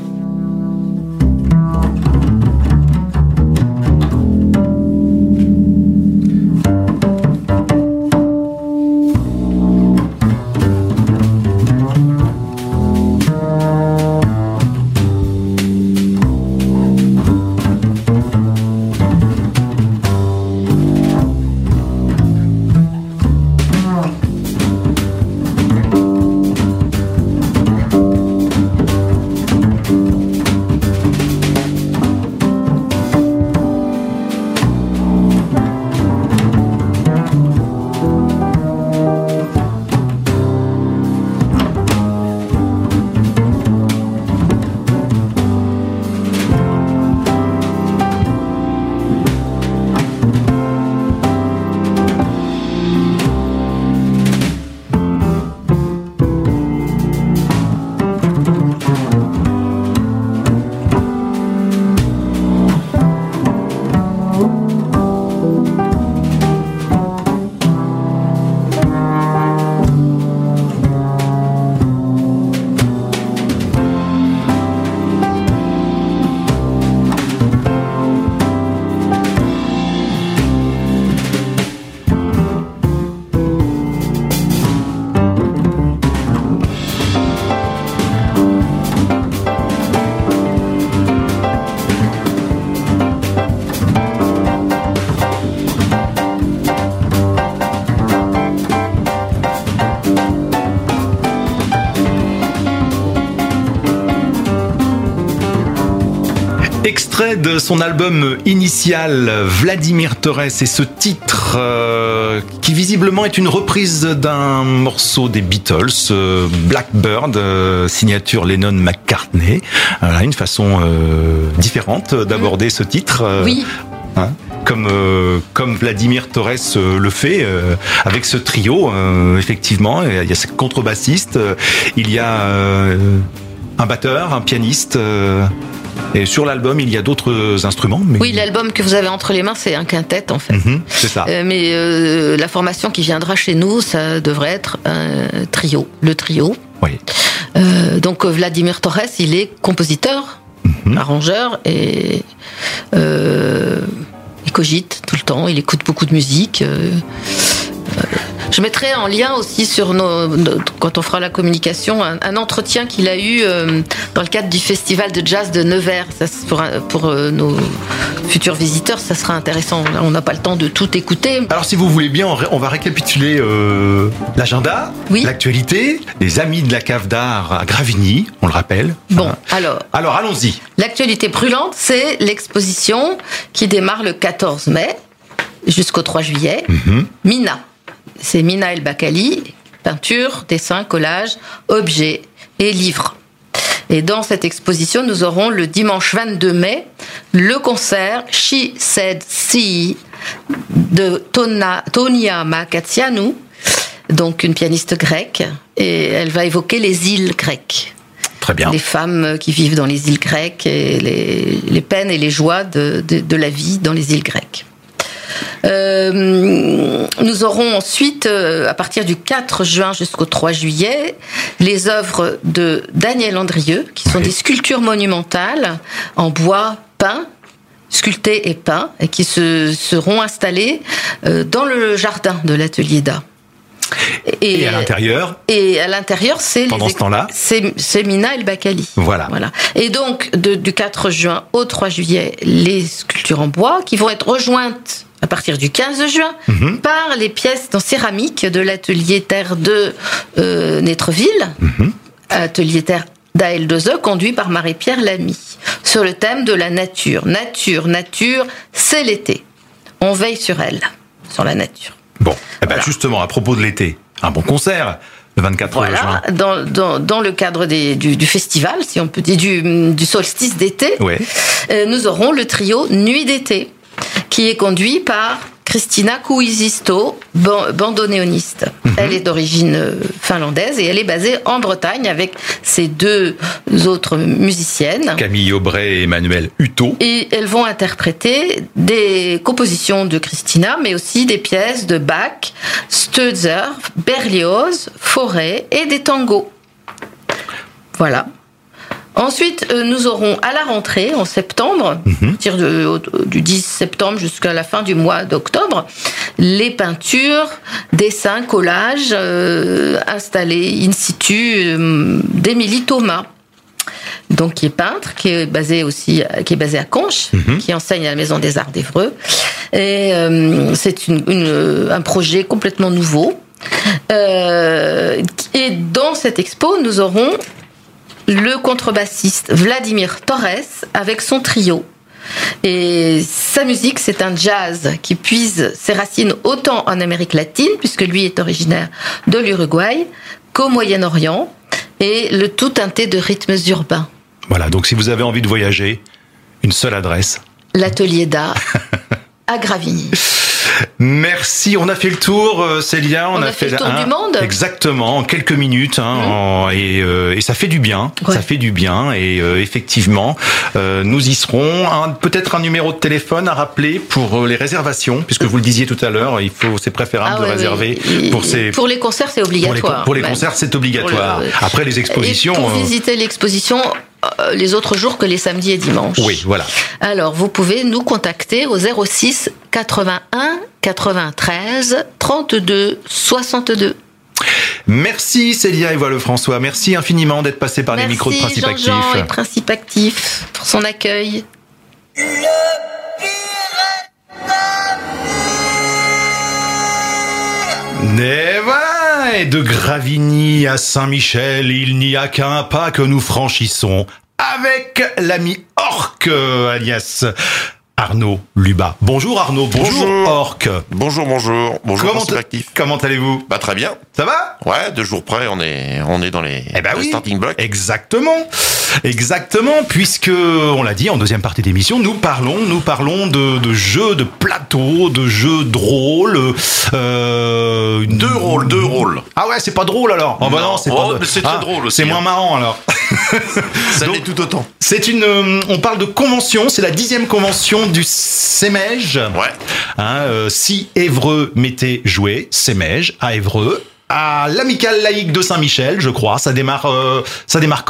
Extrait de son album initial, Vladimir Torres, et ce titre qui visiblement est une reprise d'un morceau des Beatles, Blackbird, signature Lennon-McCartney. Voilà, une façon différente d'aborder ce titre. Oui. Comme Vladimir Torres le fait avec ce trio, effectivement, il y a ce contrebassiste, il y a un batteur, un pianiste. Et sur l'album, il y a d'autres instruments. Mais... Oui, l'album que vous avez entre les mains, c'est un quintet en fait. C'est ça. Mais la formation qui viendra chez nous, ça devrait être un trio, le trio. Oui. Donc Vladimir Torres, il est compositeur, arrangeur et il cogite tout le temps. Il écoute beaucoup de musique. Je mettrai en lien aussi sur quand on fera la communication, un entretien qu'il a eu dans le cadre du festival de jazz de Nevers. Ça, pour nos futurs visiteurs, ça sera intéressant. Là, on n'a pas le temps de tout écouter. Alors si vous voulez bien, on va récapituler l'agenda, l'actualité, les Amis de la Cave d'Art à Gravigny, on le rappelle. Bon, alors allons-y. L'actualité brûlante, c'est l'exposition qui démarre le 14 mai jusqu'au 3 juillet. Mina. C'est Mina El Bakali, peinture, dessin, collage, objets et livres. Et dans cette exposition, nous aurons le dimanche 22 mai le concert She Said See de Tonia Makatsianou, donc une pianiste grecque, et elle va évoquer les îles grecques. Très bien. Les femmes qui vivent dans les îles grecques et les peines et les joies de la vie dans les îles grecques. Nous aurons ensuite, à partir du 4 juin jusqu'au 3 juillet, les œuvres de Daniel Andrieux, qui sont des sculptures monumentales en bois peint, sculptées et peints, et qui seront installées dans le jardin de l'atelier d'A. Et à l'intérieur pendant ce temps-là, c'est Mina El Bakali. Voilà. Et donc, du 4 juin au 3 juillet, les sculptures en bois qui vont être rejointes à partir du 15 juin par les pièces en céramique de l'atelier terre de Nétreville, atelier terre d'AL2E conduit par Marie-Pierre Lamy sur le thème de la nature. Nature, c'est l'été. On veille sur elle, sur la nature. Bon, voilà. Justement, à propos de l'été, un bon concert le 24 juin. Dans le cadre du festival, si on peut dire, du solstice d'été, nous aurons le trio Nuit d'été, qui est conduit par Christina Kuisisto, bandoneoniste. Elle est d'origine finlandaise et elle est basée en Bretagne avec ses deux autres musiciennes. Camille Aubray et Emmanuel Hutto. Et elles vont interpréter des compositions de Christina, mais aussi des pièces de Bach, Stölzer, Berlioz, Fauré et des tangos. Voilà. Ensuite, nous aurons à la rentrée, en septembre, à partir du 10 septembre jusqu'à la fin du mois d'octobre, les peintures, dessins, collages installés in situ d'Émilie Thomas, donc qui est peintre, qui est basée à Conches, qui enseigne à la Maison des Arts d'Évreux. Et c'est un projet complètement nouveau. Et dans cette expo, nous aurons le contrebassiste Vladimir Torres avec son trio. Et sa musique, c'est un jazz qui puise ses racines autant en Amérique latine, puisque lui est originaire de l'Uruguay, qu'au Moyen-Orient, et le tout teinté de rythmes urbains. Voilà, donc si vous avez envie de voyager, une seule adresse. L'Atelier d'Art à Gravigny. Merci, on a fait le tour, Célia. On a fait le tour du monde. Exactement, en quelques minutes, et ça fait du bien. Ouais. Ça fait du bien, et effectivement, nous y serons. Peut-être un numéro de téléphone à rappeler pour les réservations, puisque vous le disiez tout à l'heure, c'est préférable de réserver pour les concerts, c'est obligatoire. Pour les concerts, c'est obligatoire. Après les expositions. Et pour visiter l'exposition les autres jours que les samedis et dimanches. Oui, voilà. Alors, vous pouvez nous contacter au 06 81 93 32 62. Merci Célia et François. Merci infiniment d'être passé par les micros de Principe Actif. Merci Jean-Jean et Principe Actif pour son accueil. Et voilà, et de Gravigny à Saint-Michel, il n'y a qu'un pas que nous franchissons avec l'ami Orc, alias Arnaud Lubat. Bonjour Arnaud, bonjour Orc. Bonjour Principe Actif. Comment allez-vous ? Très bien. Ça va ? Ouais, 2 jours près, on est dans les starting blocks. Exactement, puisque, on l'a dit, en deuxième partie d'émission, nous parlons de jeux de plateau, de jeux de rôle. Deux rôles. Ah ouais, c'est pas drôle alors. Oh bah non, c'est pas mais c'est très drôle aussi. C'est moins marrant alors. Ça l'est tout autant. On parle de convention, c'est la 10e convention du Sémège. Ouais. Si Évreux m'était joué, Sémège à Évreux. À l'Amicale Laïque de Saint-Michel, je crois. Ça démarre quand ?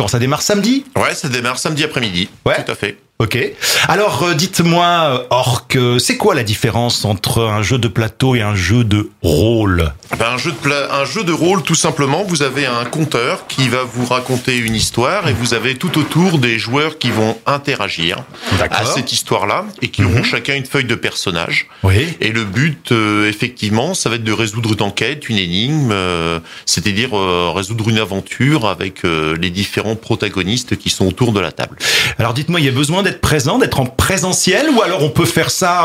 Ça démarre samedi ? Ouais, ça démarre samedi après-midi. Ouais. Tout à fait. Ok. Alors, dites-moi, Orc, c'est quoi la différence entre un jeu de plateau et un jeu de rôle ? Un jeu de rôle, tout simplement, vous avez un conteur qui va vous raconter une histoire et vous avez tout autour des joueurs qui vont interagir à cette histoire-là et qui auront chacun une feuille de personnage. Oui. Et le but, effectivement, ça va être de résoudre une enquête, une énigme, c'est-à-dire résoudre une aventure avec les différents protagonistes qui sont autour de la table. Alors, dites-moi, il y a besoin d'être présent, d'être en présentiel, ou alors on peut faire ça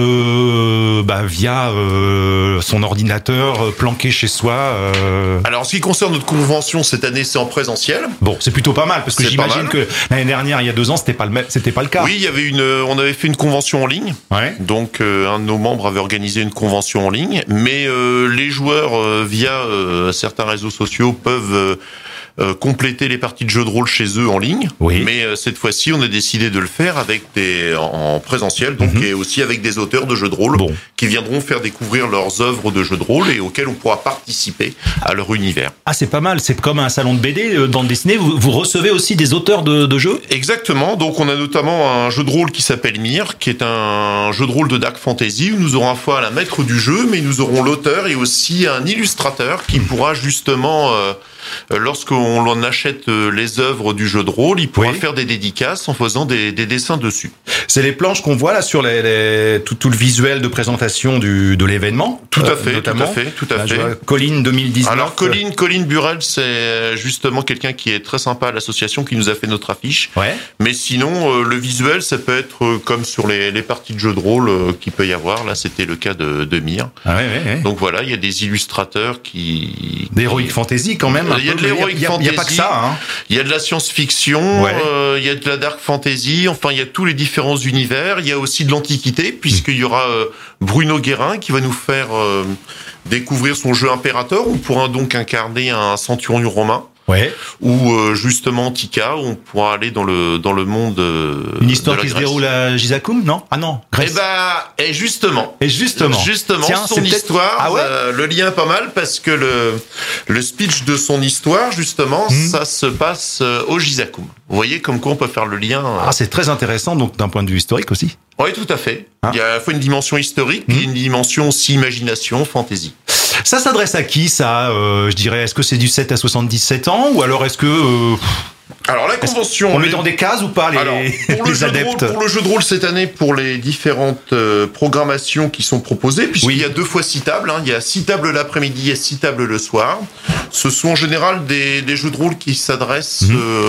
via son ordinateur planqué chez soi Alors, en ce qui concerne notre convention, cette année, c'est en présentiel. Bon, c'est plutôt pas mal, parce que j'imagine que l'année dernière, il y a 2 ans, c'était pas le cas. Oui, il y avait on avait fait une convention en ligne. Ouais. Donc, un de nos membres avait organisé une convention en ligne, mais les joueurs, via certains réseaux sociaux, peuvent compléter les parties de jeux de rôle chez eux en ligne. Oui. Mais cette fois-ci, on a décidé de le faire avec en présentiel, donc et aussi avec des auteurs de jeux de rôle qui viendront faire découvrir leurs œuvres de jeux de rôle et auxquels on pourra participer à leur univers. Ah, c'est pas mal. C'est comme un salon de BD, bande dessinée. Vous recevez aussi des auteurs de jeux ? Exactement. Donc, on a notamment un jeu de rôle qui s'appelle Myr, qui est un jeu de rôle de dark fantasy où nous aurons à la fois la maître du jeu, mais nous aurons l'auteur et aussi un illustrateur qui pourra justement lorsqu'on l'en achète les œuvres du jeu de rôle, il pourra faire des dédicaces en faisant des dessins dessus. C'est les planches qu'on voit là sur tout le visuel de présentation de l'événement. Tout à fait, notamment. tout à fait. Colline 2019. Alors Colline Burel, c'est justement quelqu'un qui est très sympa à l'association, qui nous a fait notre affiche. Ouais. Mais sinon, le visuel, ça peut être comme sur les parties de jeux de rôle qu'il peut y avoir. Là, c'était le cas de Myr. Ah ouais. Donc voilà, il y a des illustrateurs qui... D'Heroic Fantasy quand même. Il y a de l'Heroic Fantasy. Il n'y a pas que ça. Hein. Il y a de la science-fiction, il y a de la dark fantasy, enfin il y a tous les différents univers. Il y a aussi de l'Antiquité, puisqu'il y aura Bruno Guérin qui va nous faire découvrir son jeu Impérator. On pourra donc incarner un centurion romain. Ouais. Ou justement Antica, où on pourra aller dans le monde. Une histoire de la qui Grèce. se déroule à Gisacum, non? Ah non, Grèce. Et justement. Tiens, son histoire, ah ouais le lien est pas mal parce que le speech de son histoire, justement, ça se passe au Gisacum. Vous voyez comme quoi on peut faire le lien. Ah, c'est très intéressant, donc d'un point de vue historique aussi. Oui, tout à fait. Il y a à la fois une dimension historique et une dimension aussi imagination, fantasy. Ça s'adresse à qui, ça je dirais, est-ce que c'est du 7 à 77 ans ou alors est-ce que... Alors la convention... On met dans des cases ou pas les adeptes? Pour le jeu de rôle cette année, pour les différentes programmations qui sont proposées, puisqu'il y a 2 fois 6 tables, il y a 6 tables l'après-midi, il y a 6 tables le soir. Ce sont en général des jeux de rôle qui s'adressent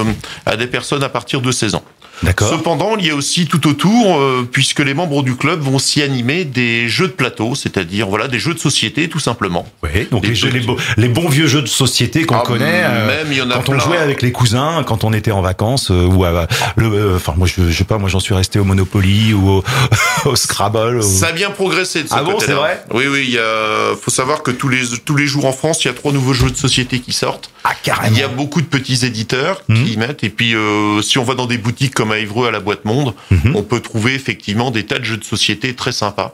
à des personnes à partir de 16 ans. D'accord. Cependant, il y a aussi tout autour, puisque les membres du club vont s'y animer des jeux de plateau, c'est-à-dire des jeux de société tout simplement. Oui, donc les bons vieux jeux de société qu'on connaît, même il y en a quand plein. on jouait avec les cousins, quand on était en vacances, ou enfin moi je sais pas, moi j'en suis resté au Monopoly ou au Scrabble. Ça a bien progressé de ce côté-là. Bon, c'est vrai. Oui, faut savoir que tous les jours en France, il y a 3 nouveaux jeux de société qui sortent. Ah, carrément. Il y a beaucoup de petits éditeurs qui y mettent, et puis si on va dans des boutiques comme à Évreux à la Boîte Monde, on peut trouver effectivement des tas de jeux de société très sympas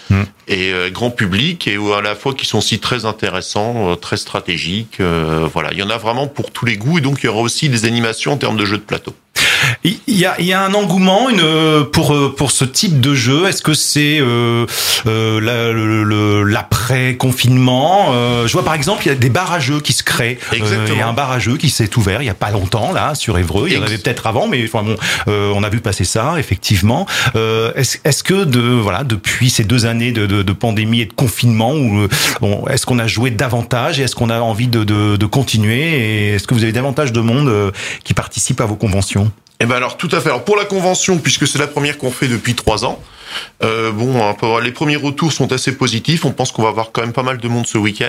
et grand public, et à la fois qui sont aussi très intéressants, très stratégiques. Il y en a vraiment pour tous les goûts, et donc il y aura aussi des animations en termes de jeux de plateau. Il y a un engouement pour ce type de jeu. Est-ce que c'est l'après confinement? Je vois par exemple il y a des bars à jeux qui se créent. Il y a un bar à jeux qui s'est ouvert il y a pas longtemps là sur Évreux. Il y en avait peut-être avant, mais on a vu passer ça effectivement. Est-ce que depuis ces 2 années de pandémie et de confinement, est-ce qu'on a joué davantage et est-ce qu'on a envie de continuer, et est-ce que vous avez davantage de monde qui participe à vos conventions? Alors tout à fait. Alors pour la convention, puisque c'est la première qu'on fait depuis 3 ans, les premiers retours sont assez positifs. On pense qu'on va avoir quand même pas mal de monde ce week-end.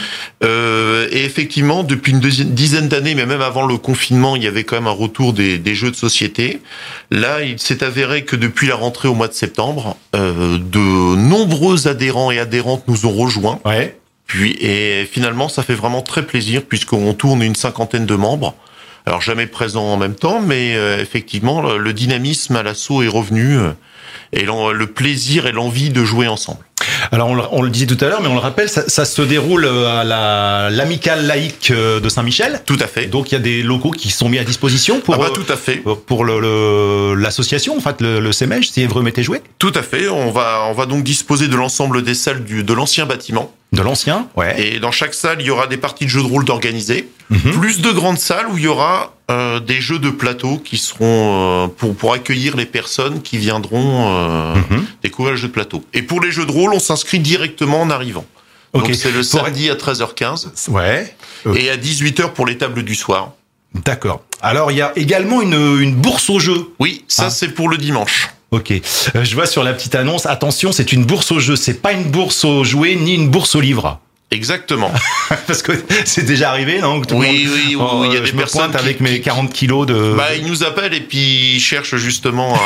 Et effectivement, depuis une dizaine d'années, mais même avant le confinement, il y avait quand même un retour des jeux de société. Là, il s'est avéré que depuis la rentrée au mois de septembre, de nombreux adhérents et adhérentes nous ont rejoints. Ouais. Et finalement, ça fait vraiment très plaisir puisqu'on tourne une 50aine de membres. Alors jamais présents en même temps, mais effectivement, le dynamisme à l'assaut est revenu, et le plaisir et l'envie de jouer ensemble. Alors on le disait tout à l'heure, mais on le rappelle, ça se déroule à l'amicale laïque de Saint-Michel. Tout à fait. Donc il y a des locaux qui sont mis à disposition pour tout à fait. Pour l'association, en fait, le CEMEJ, si Évreux m'était joué. Tout à fait. On va donc disposer de l'ensemble des salles de l'ancien bâtiment. De l'ancien, ouais. Et dans chaque salle, il y aura des parties de jeux de rôle d'organiser, plus de grandes salles où il y aura des jeux de plateau qui seront pour accueillir les personnes qui viendront découvrir le jeu de plateau. Et pour les jeux de rôle, on s'inscrit directement en arrivant. Okay. Donc c'est le samedi à 13h15. Ouais. Et à 18h pour les tables du soir. D'accord. Alors il y a également une bourse aux jeux. Oui, ça c'est pour le dimanche. Ok, je vois sur la petite annonce, attention, c'est une bourse aux jeux, c'est pas une bourse aux jouets ni une bourse aux livres. Exactement. Parce que c'est déjà arrivé, non? Oui, il y a des personnes avec mes 40 kilos de... Ils nous appellent et puis ils cherchent justement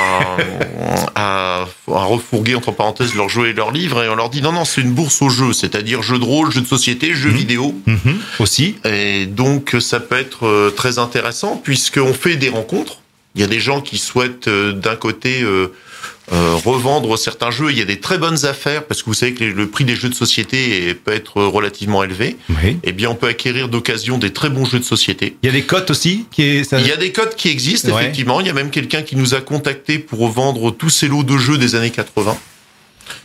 à refourguer, entre parenthèses, leurs jouets et leurs livres, et on leur dit non, c'est une bourse aux jeux, c'est-à-dire jeux de rôle, jeux de société, jeux vidéo. Aussi. Et donc ça peut être très intéressant puisqu'on fait des rencontres. Il y a des gens qui souhaitent d'un côté revendre certains jeux. Il y a des très bonnes affaires parce que vous savez que le prix des jeux de société peut être relativement élevé. Oui. Eh bien, on peut acquérir d'occasion des très bons jeux de société. Il y a des cotes aussi Il y a des cotes qui existent, effectivement. Il y a même quelqu'un qui nous a contacté pour vendre tous ces lots de jeux des années 80.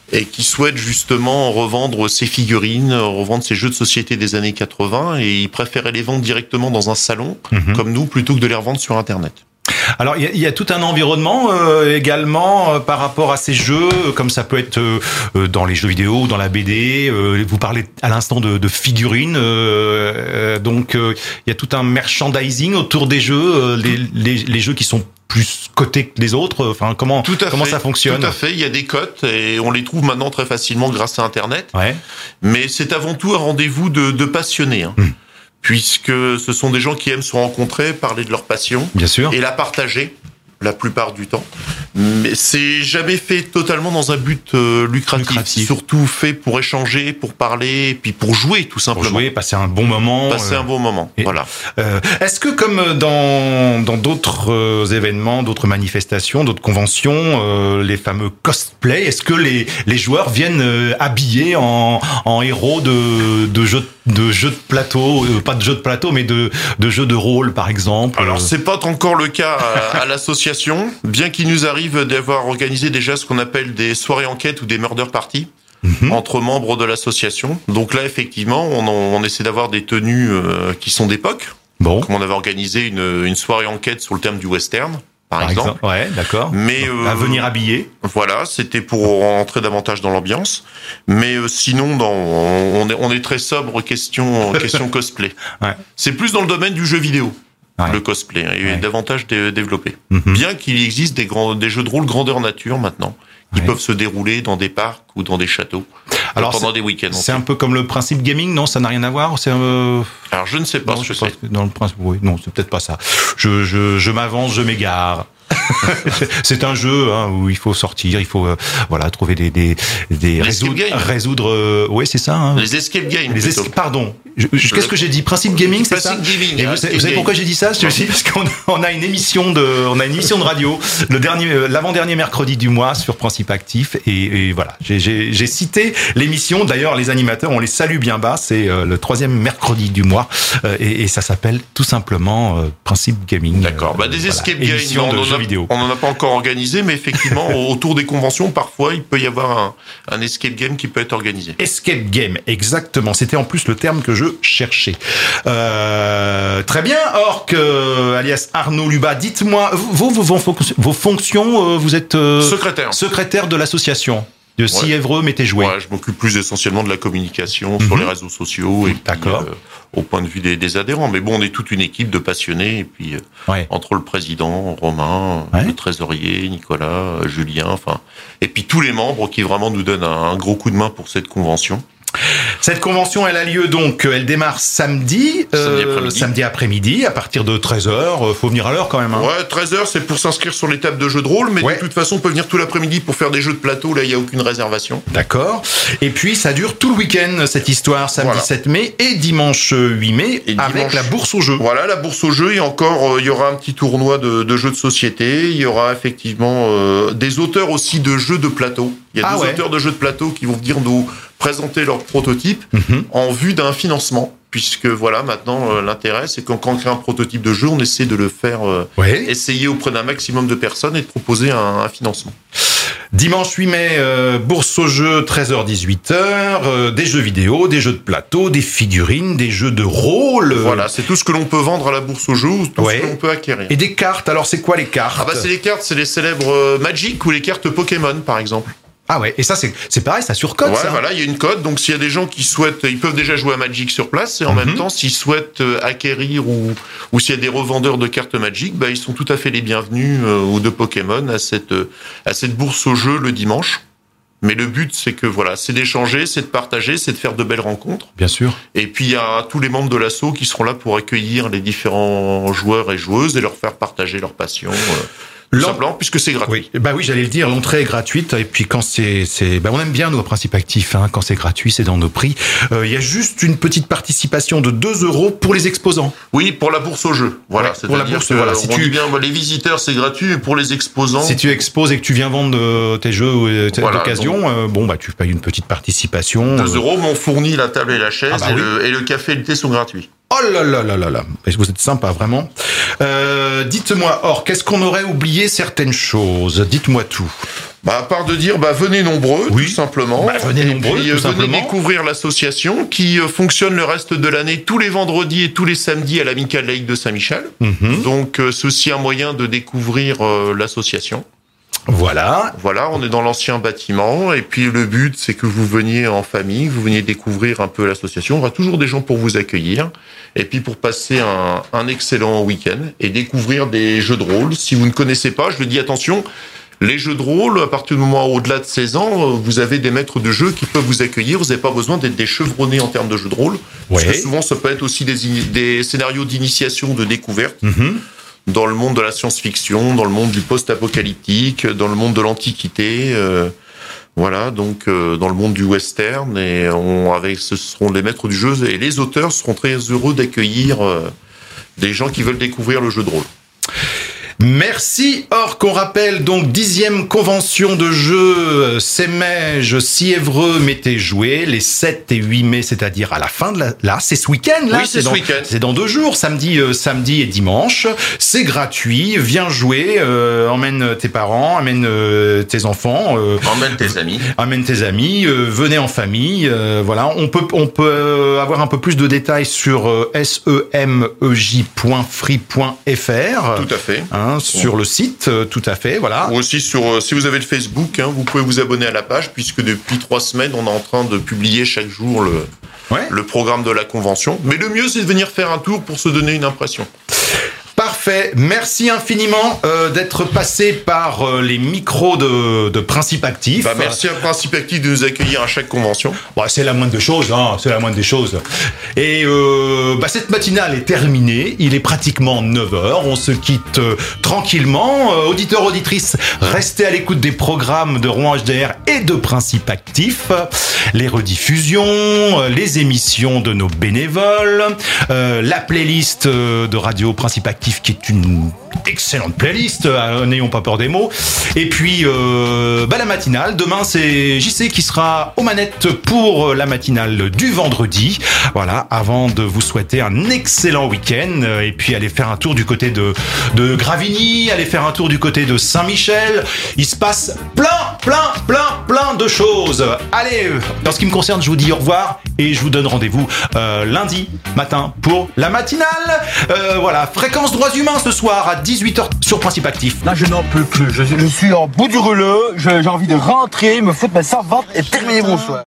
et qui souhaite justement revendre ses figurines, revendre ses jeux de société des années 80, et il préférait les vendre directement dans un salon, comme nous, plutôt que de les revendre sur Internet. Alors il y a tout un environnement également par rapport à ces jeux, comme ça peut être dans les jeux vidéo, dans la BD. Vous parlez à l'instant de figurines, donc il y a tout un merchandising autour des jeux, les jeux qui sont plus cotés que les autres. Enfin, comment ça fonctionne? Tout à fait. Il y a des cotes et on les trouve maintenant très facilement grâce à Internet. Ouais. Mais c'est avant tout un rendez-vous de passionnés. Hein. Puisque ce sont des gens qui aiment se rencontrer, parler de leur passion, bien sûr, et la partager la plupart du temps. Mais c'est jamais fait totalement dans un but lucratif. Surtout fait pour échanger, pour parler, et puis pour jouer tout simplement. Pour jouer, passer un bon moment. Un bon moment, voilà. Est-ce que comme dans d'autres événements, d'autres manifestations, d'autres conventions, les fameux cosplays, est-ce que les joueurs viennent habillés en héros de jeux de plateau, pas de jeux de plateau, mais de jeux de rôle, par exemple? Alors, c'est pas encore le cas à l'association, bien qu'il nous arrive d'avoir organisé déjà ce qu'on appelle des soirées enquêtes ou des murder parties entre membres de l'association. Donc là, effectivement, on essaie d'avoir des tenues qui sont d'époque. Bon. Comme on avait organisé une soirée enquête sur le thème du western. Par exemple. Ouais, d'accord. Mais à venir habillé. Voilà, c'était pour rentrer davantage dans l'ambiance. Mais sinon, on est très sobre question cosplay. Ouais. C'est plus dans le domaine du jeu vidéo. Ouais. Le cosplay est davantage développé. Bien qu'il existe des jeux de rôle grandeur nature maintenant, qui peuvent se dérouler dans des parcs ou dans des châteaux. Alors pendant des week-ends. C'est un peu comme le principe gaming, non? Ça n'a rien à voir? Alors je ne sais pas ce que c'est. Dans le principe, oui, non, c'est peut-être pas ça. Je m'avance, je m'égare. C'est un jeu où il faut sortir, il faut trouver des résoudre. Oui, c'est ça. Hein. Les escape games. Pardon. Qu'est-ce que j'ai dit? Principe gaming, c'est ça? Gaming. Et vous savez pourquoi j'ai dit ça? Parce qu'on a une émission de radio, l'avant-dernier mercredi du mois sur Principe Actif, et voilà. J'ai cité l'émission. D'ailleurs, les animateurs, on les salue bien bas. C'est le 3e mercredi du mois, et ça s'appelle tout simplement Principe Gaming. D'accord. Des escape games. On n'en a pas encore organisé, mais effectivement, autour des conventions, parfois, il peut y avoir un escape game qui peut être organisé. Escape game, exactement. C'était en plus le terme que je cherchais. Très bien, Orc, alias Arnaud Lubat, dites-moi, vos fonctions, vous êtes secrétaire de l'association de Sièvreux Mettez Jouer. Ouais, je m'occupe plus essentiellement de la communication sur les réseaux sociaux et puis, au point de vue des adhérents. Mais bon, on est toute une équipe de passionnés et puis entre le président, Romain, le trésorier, Nicolas, Julien, et puis tous les membres qui vraiment nous donnent un gros coup de main pour cette convention. Cette convention, elle a lieu elle démarre samedi après-midi, à partir de 13h. Faut venir à l'heure quand même. Hein. Ouais, 13h, c'est pour s'inscrire sur les tables de jeux de rôle, mais de toute façon, on peut venir tout l'après-midi pour faire des jeux de plateau. Là, il n'y a aucune réservation. D'accord. Et puis, ça dure tout le week-end, cette histoire, samedi 7 mai et dimanche 8 mai, avec la bourse aux jeux. Voilà, la bourse aux jeux, et encore, il y aura un petit tournoi de jeux de société. Il y aura effectivement des auteurs aussi de jeux de plateau. Il y a des auteurs de jeux de plateau qui vont venir nous présenter leur prototype en vue d'un financement, puisque maintenant l'intérêt c'est quand on crée un prototype de jeu, on essaie de le faire essayer auprès d'un maximum de personnes et de proposer un financement. Dimanche 8 mai, bourse aux jeux, 13h-18h, des jeux vidéo, des jeux de plateau, des figurines, des jeux de rôle. Voilà, c'est tout ce que l'on peut vendre à la bourse aux jeux, tout ce que l'on peut acquérir. Et des cartes, alors c'est quoi les cartes? C'est les cartes, c'est les célèbres Magic ou les cartes Pokémon par exemple. Ah ouais, et ça c'est pareil, ça surcode ça. Voilà, il y a une cote, donc s'il y a des gens qui souhaitent, ils peuvent déjà jouer à Magic sur place, et en même temps, s'ils souhaitent acquérir ou s'il y a des revendeurs de cartes Magic, ils sont tout à fait les bienvenus, ou de Pokémon, à cette bourse au jeu le dimanche. Mais le but, c'est que c'est d'échanger, c'est de partager, c'est de faire de belles rencontres. Bien sûr. Et puis il y a tous les membres de l'asso qui seront là pour accueillir les différents joueurs et joueuses et leur faire partager leur passion. Tout simplement, puisque c'est gratuit. Oui, j'allais le dire, l'entrée est gratuite, et puis quand on aime bien nous, au Principe Actif, quand c'est gratuit, c'est dans nos prix. Il y a juste une petite participation de 2 € pour les exposants. Oui, pour la bourse au jeu. Voilà, pour la bourse, Si on dit bien, les visiteurs, c'est gratuit, mais pour les exposants. Si tu exposes et que tu viens vendre tes jeux d'occasion, tu payes une petite participation. 2 €, mais on fournit la table et la chaise, et le café et le thé sont gratuits. Oh là là là là là, vous êtes sympa, vraiment. Dites-moi, Or, qu'est-ce qu'on aurait oublié certaines choses? Dites-moi tout. À part de dire, venez nombreux, tout simplement. Venez nombreux, tout simplement. Venez découvrir l'association qui fonctionne le reste de l'année tous les vendredis et tous les samedis à l'Amicale laïque de Saint-Michel. Donc, c'est aussi un moyen de découvrir l'association. Voilà, on est dans l'ancien bâtiment et puis le but c'est que vous veniez en famille, vous veniez découvrir un peu l'association. On aura toujours des gens pour vous accueillir et puis pour passer un excellent week-end et découvrir des jeux de rôle. Si vous ne connaissez pas, je le dis attention, les jeux de rôle, à partir du moment au-delà de 16 ans, vous avez des maîtres de jeu qui peuvent vous accueillir. Vous n'avez pas besoin d'être des chevronnés en termes de jeux de rôle. Parce que souvent ça peut être aussi des scénarios d'initiation, de découverte. Dans le monde de la science-fiction, dans le monde du post-apocalyptique, dans le monde de l'Antiquité, donc dans le monde du western, et ce seront les maîtres du jeu, et les auteurs seront très heureux d'accueillir des gens qui veulent découvrir le jeu de rôle. Merci Or, qu'on rappelle donc 10e convention de jeu Sémège, Siévreux, Mettez jouer les 7 et 8 mai, c'est-à-dire à la fin de là, c'est ce week-end là. Oui, c'est ce week-end. C'est dans 2 jours, samedi et dimanche. C'est gratuit, viens jouer, emmène tes parents, emmène tes enfants, emmène tes amis. Emmène tes amis, venez en famille, voilà, on peut avoir un peu plus de détails sur semej.free.fr. Tout à fait. Sur le site, tout à fait, voilà. Ou aussi si vous avez le Facebook, vous pouvez vous abonner à la page, puisque depuis 3 semaines, on est en train de publier chaque jour le programme de la convention. Mais le mieux, c'est de venir faire un tour pour se donner une impression. Parfait, merci infiniment d'être passé par les micros de Principe Actif. Merci à Principe Actif de nous accueillir à chaque convention. C'est la moindre des choses, c'est la moindre des choses. Et cette matinale est terminée, il est pratiquement 9h, on se quitte tranquillement. Auditeurs, auditrices, restez à l'écoute des programmes de Rouen HDR et de Principe Actif, les rediffusions, les émissions de nos bénévoles, la playlist de Radio Principe Actif qui est une excellente playlist, n'ayons pas peur des mots. Et puis la matinale, demain c'est JC qui sera aux manettes pour la matinale du vendredi. Voilà, avant de vous souhaiter un excellent week-end et puis aller faire un tour du côté de Gravigny, aller faire un tour du côté de Saint-Michel. Il se passe plein de choses. Allez, en ce qui me concerne, je vous dis au revoir et je vous donne rendez-vous lundi matin pour la matinale. Voilà, fréquence droits humains ce soir à 18h sur Principe Actif. Là, je n'en peux plus. Je suis en bout du rouleau. J'ai envie de rentrer, me foutre ma servante et terminer mon soir.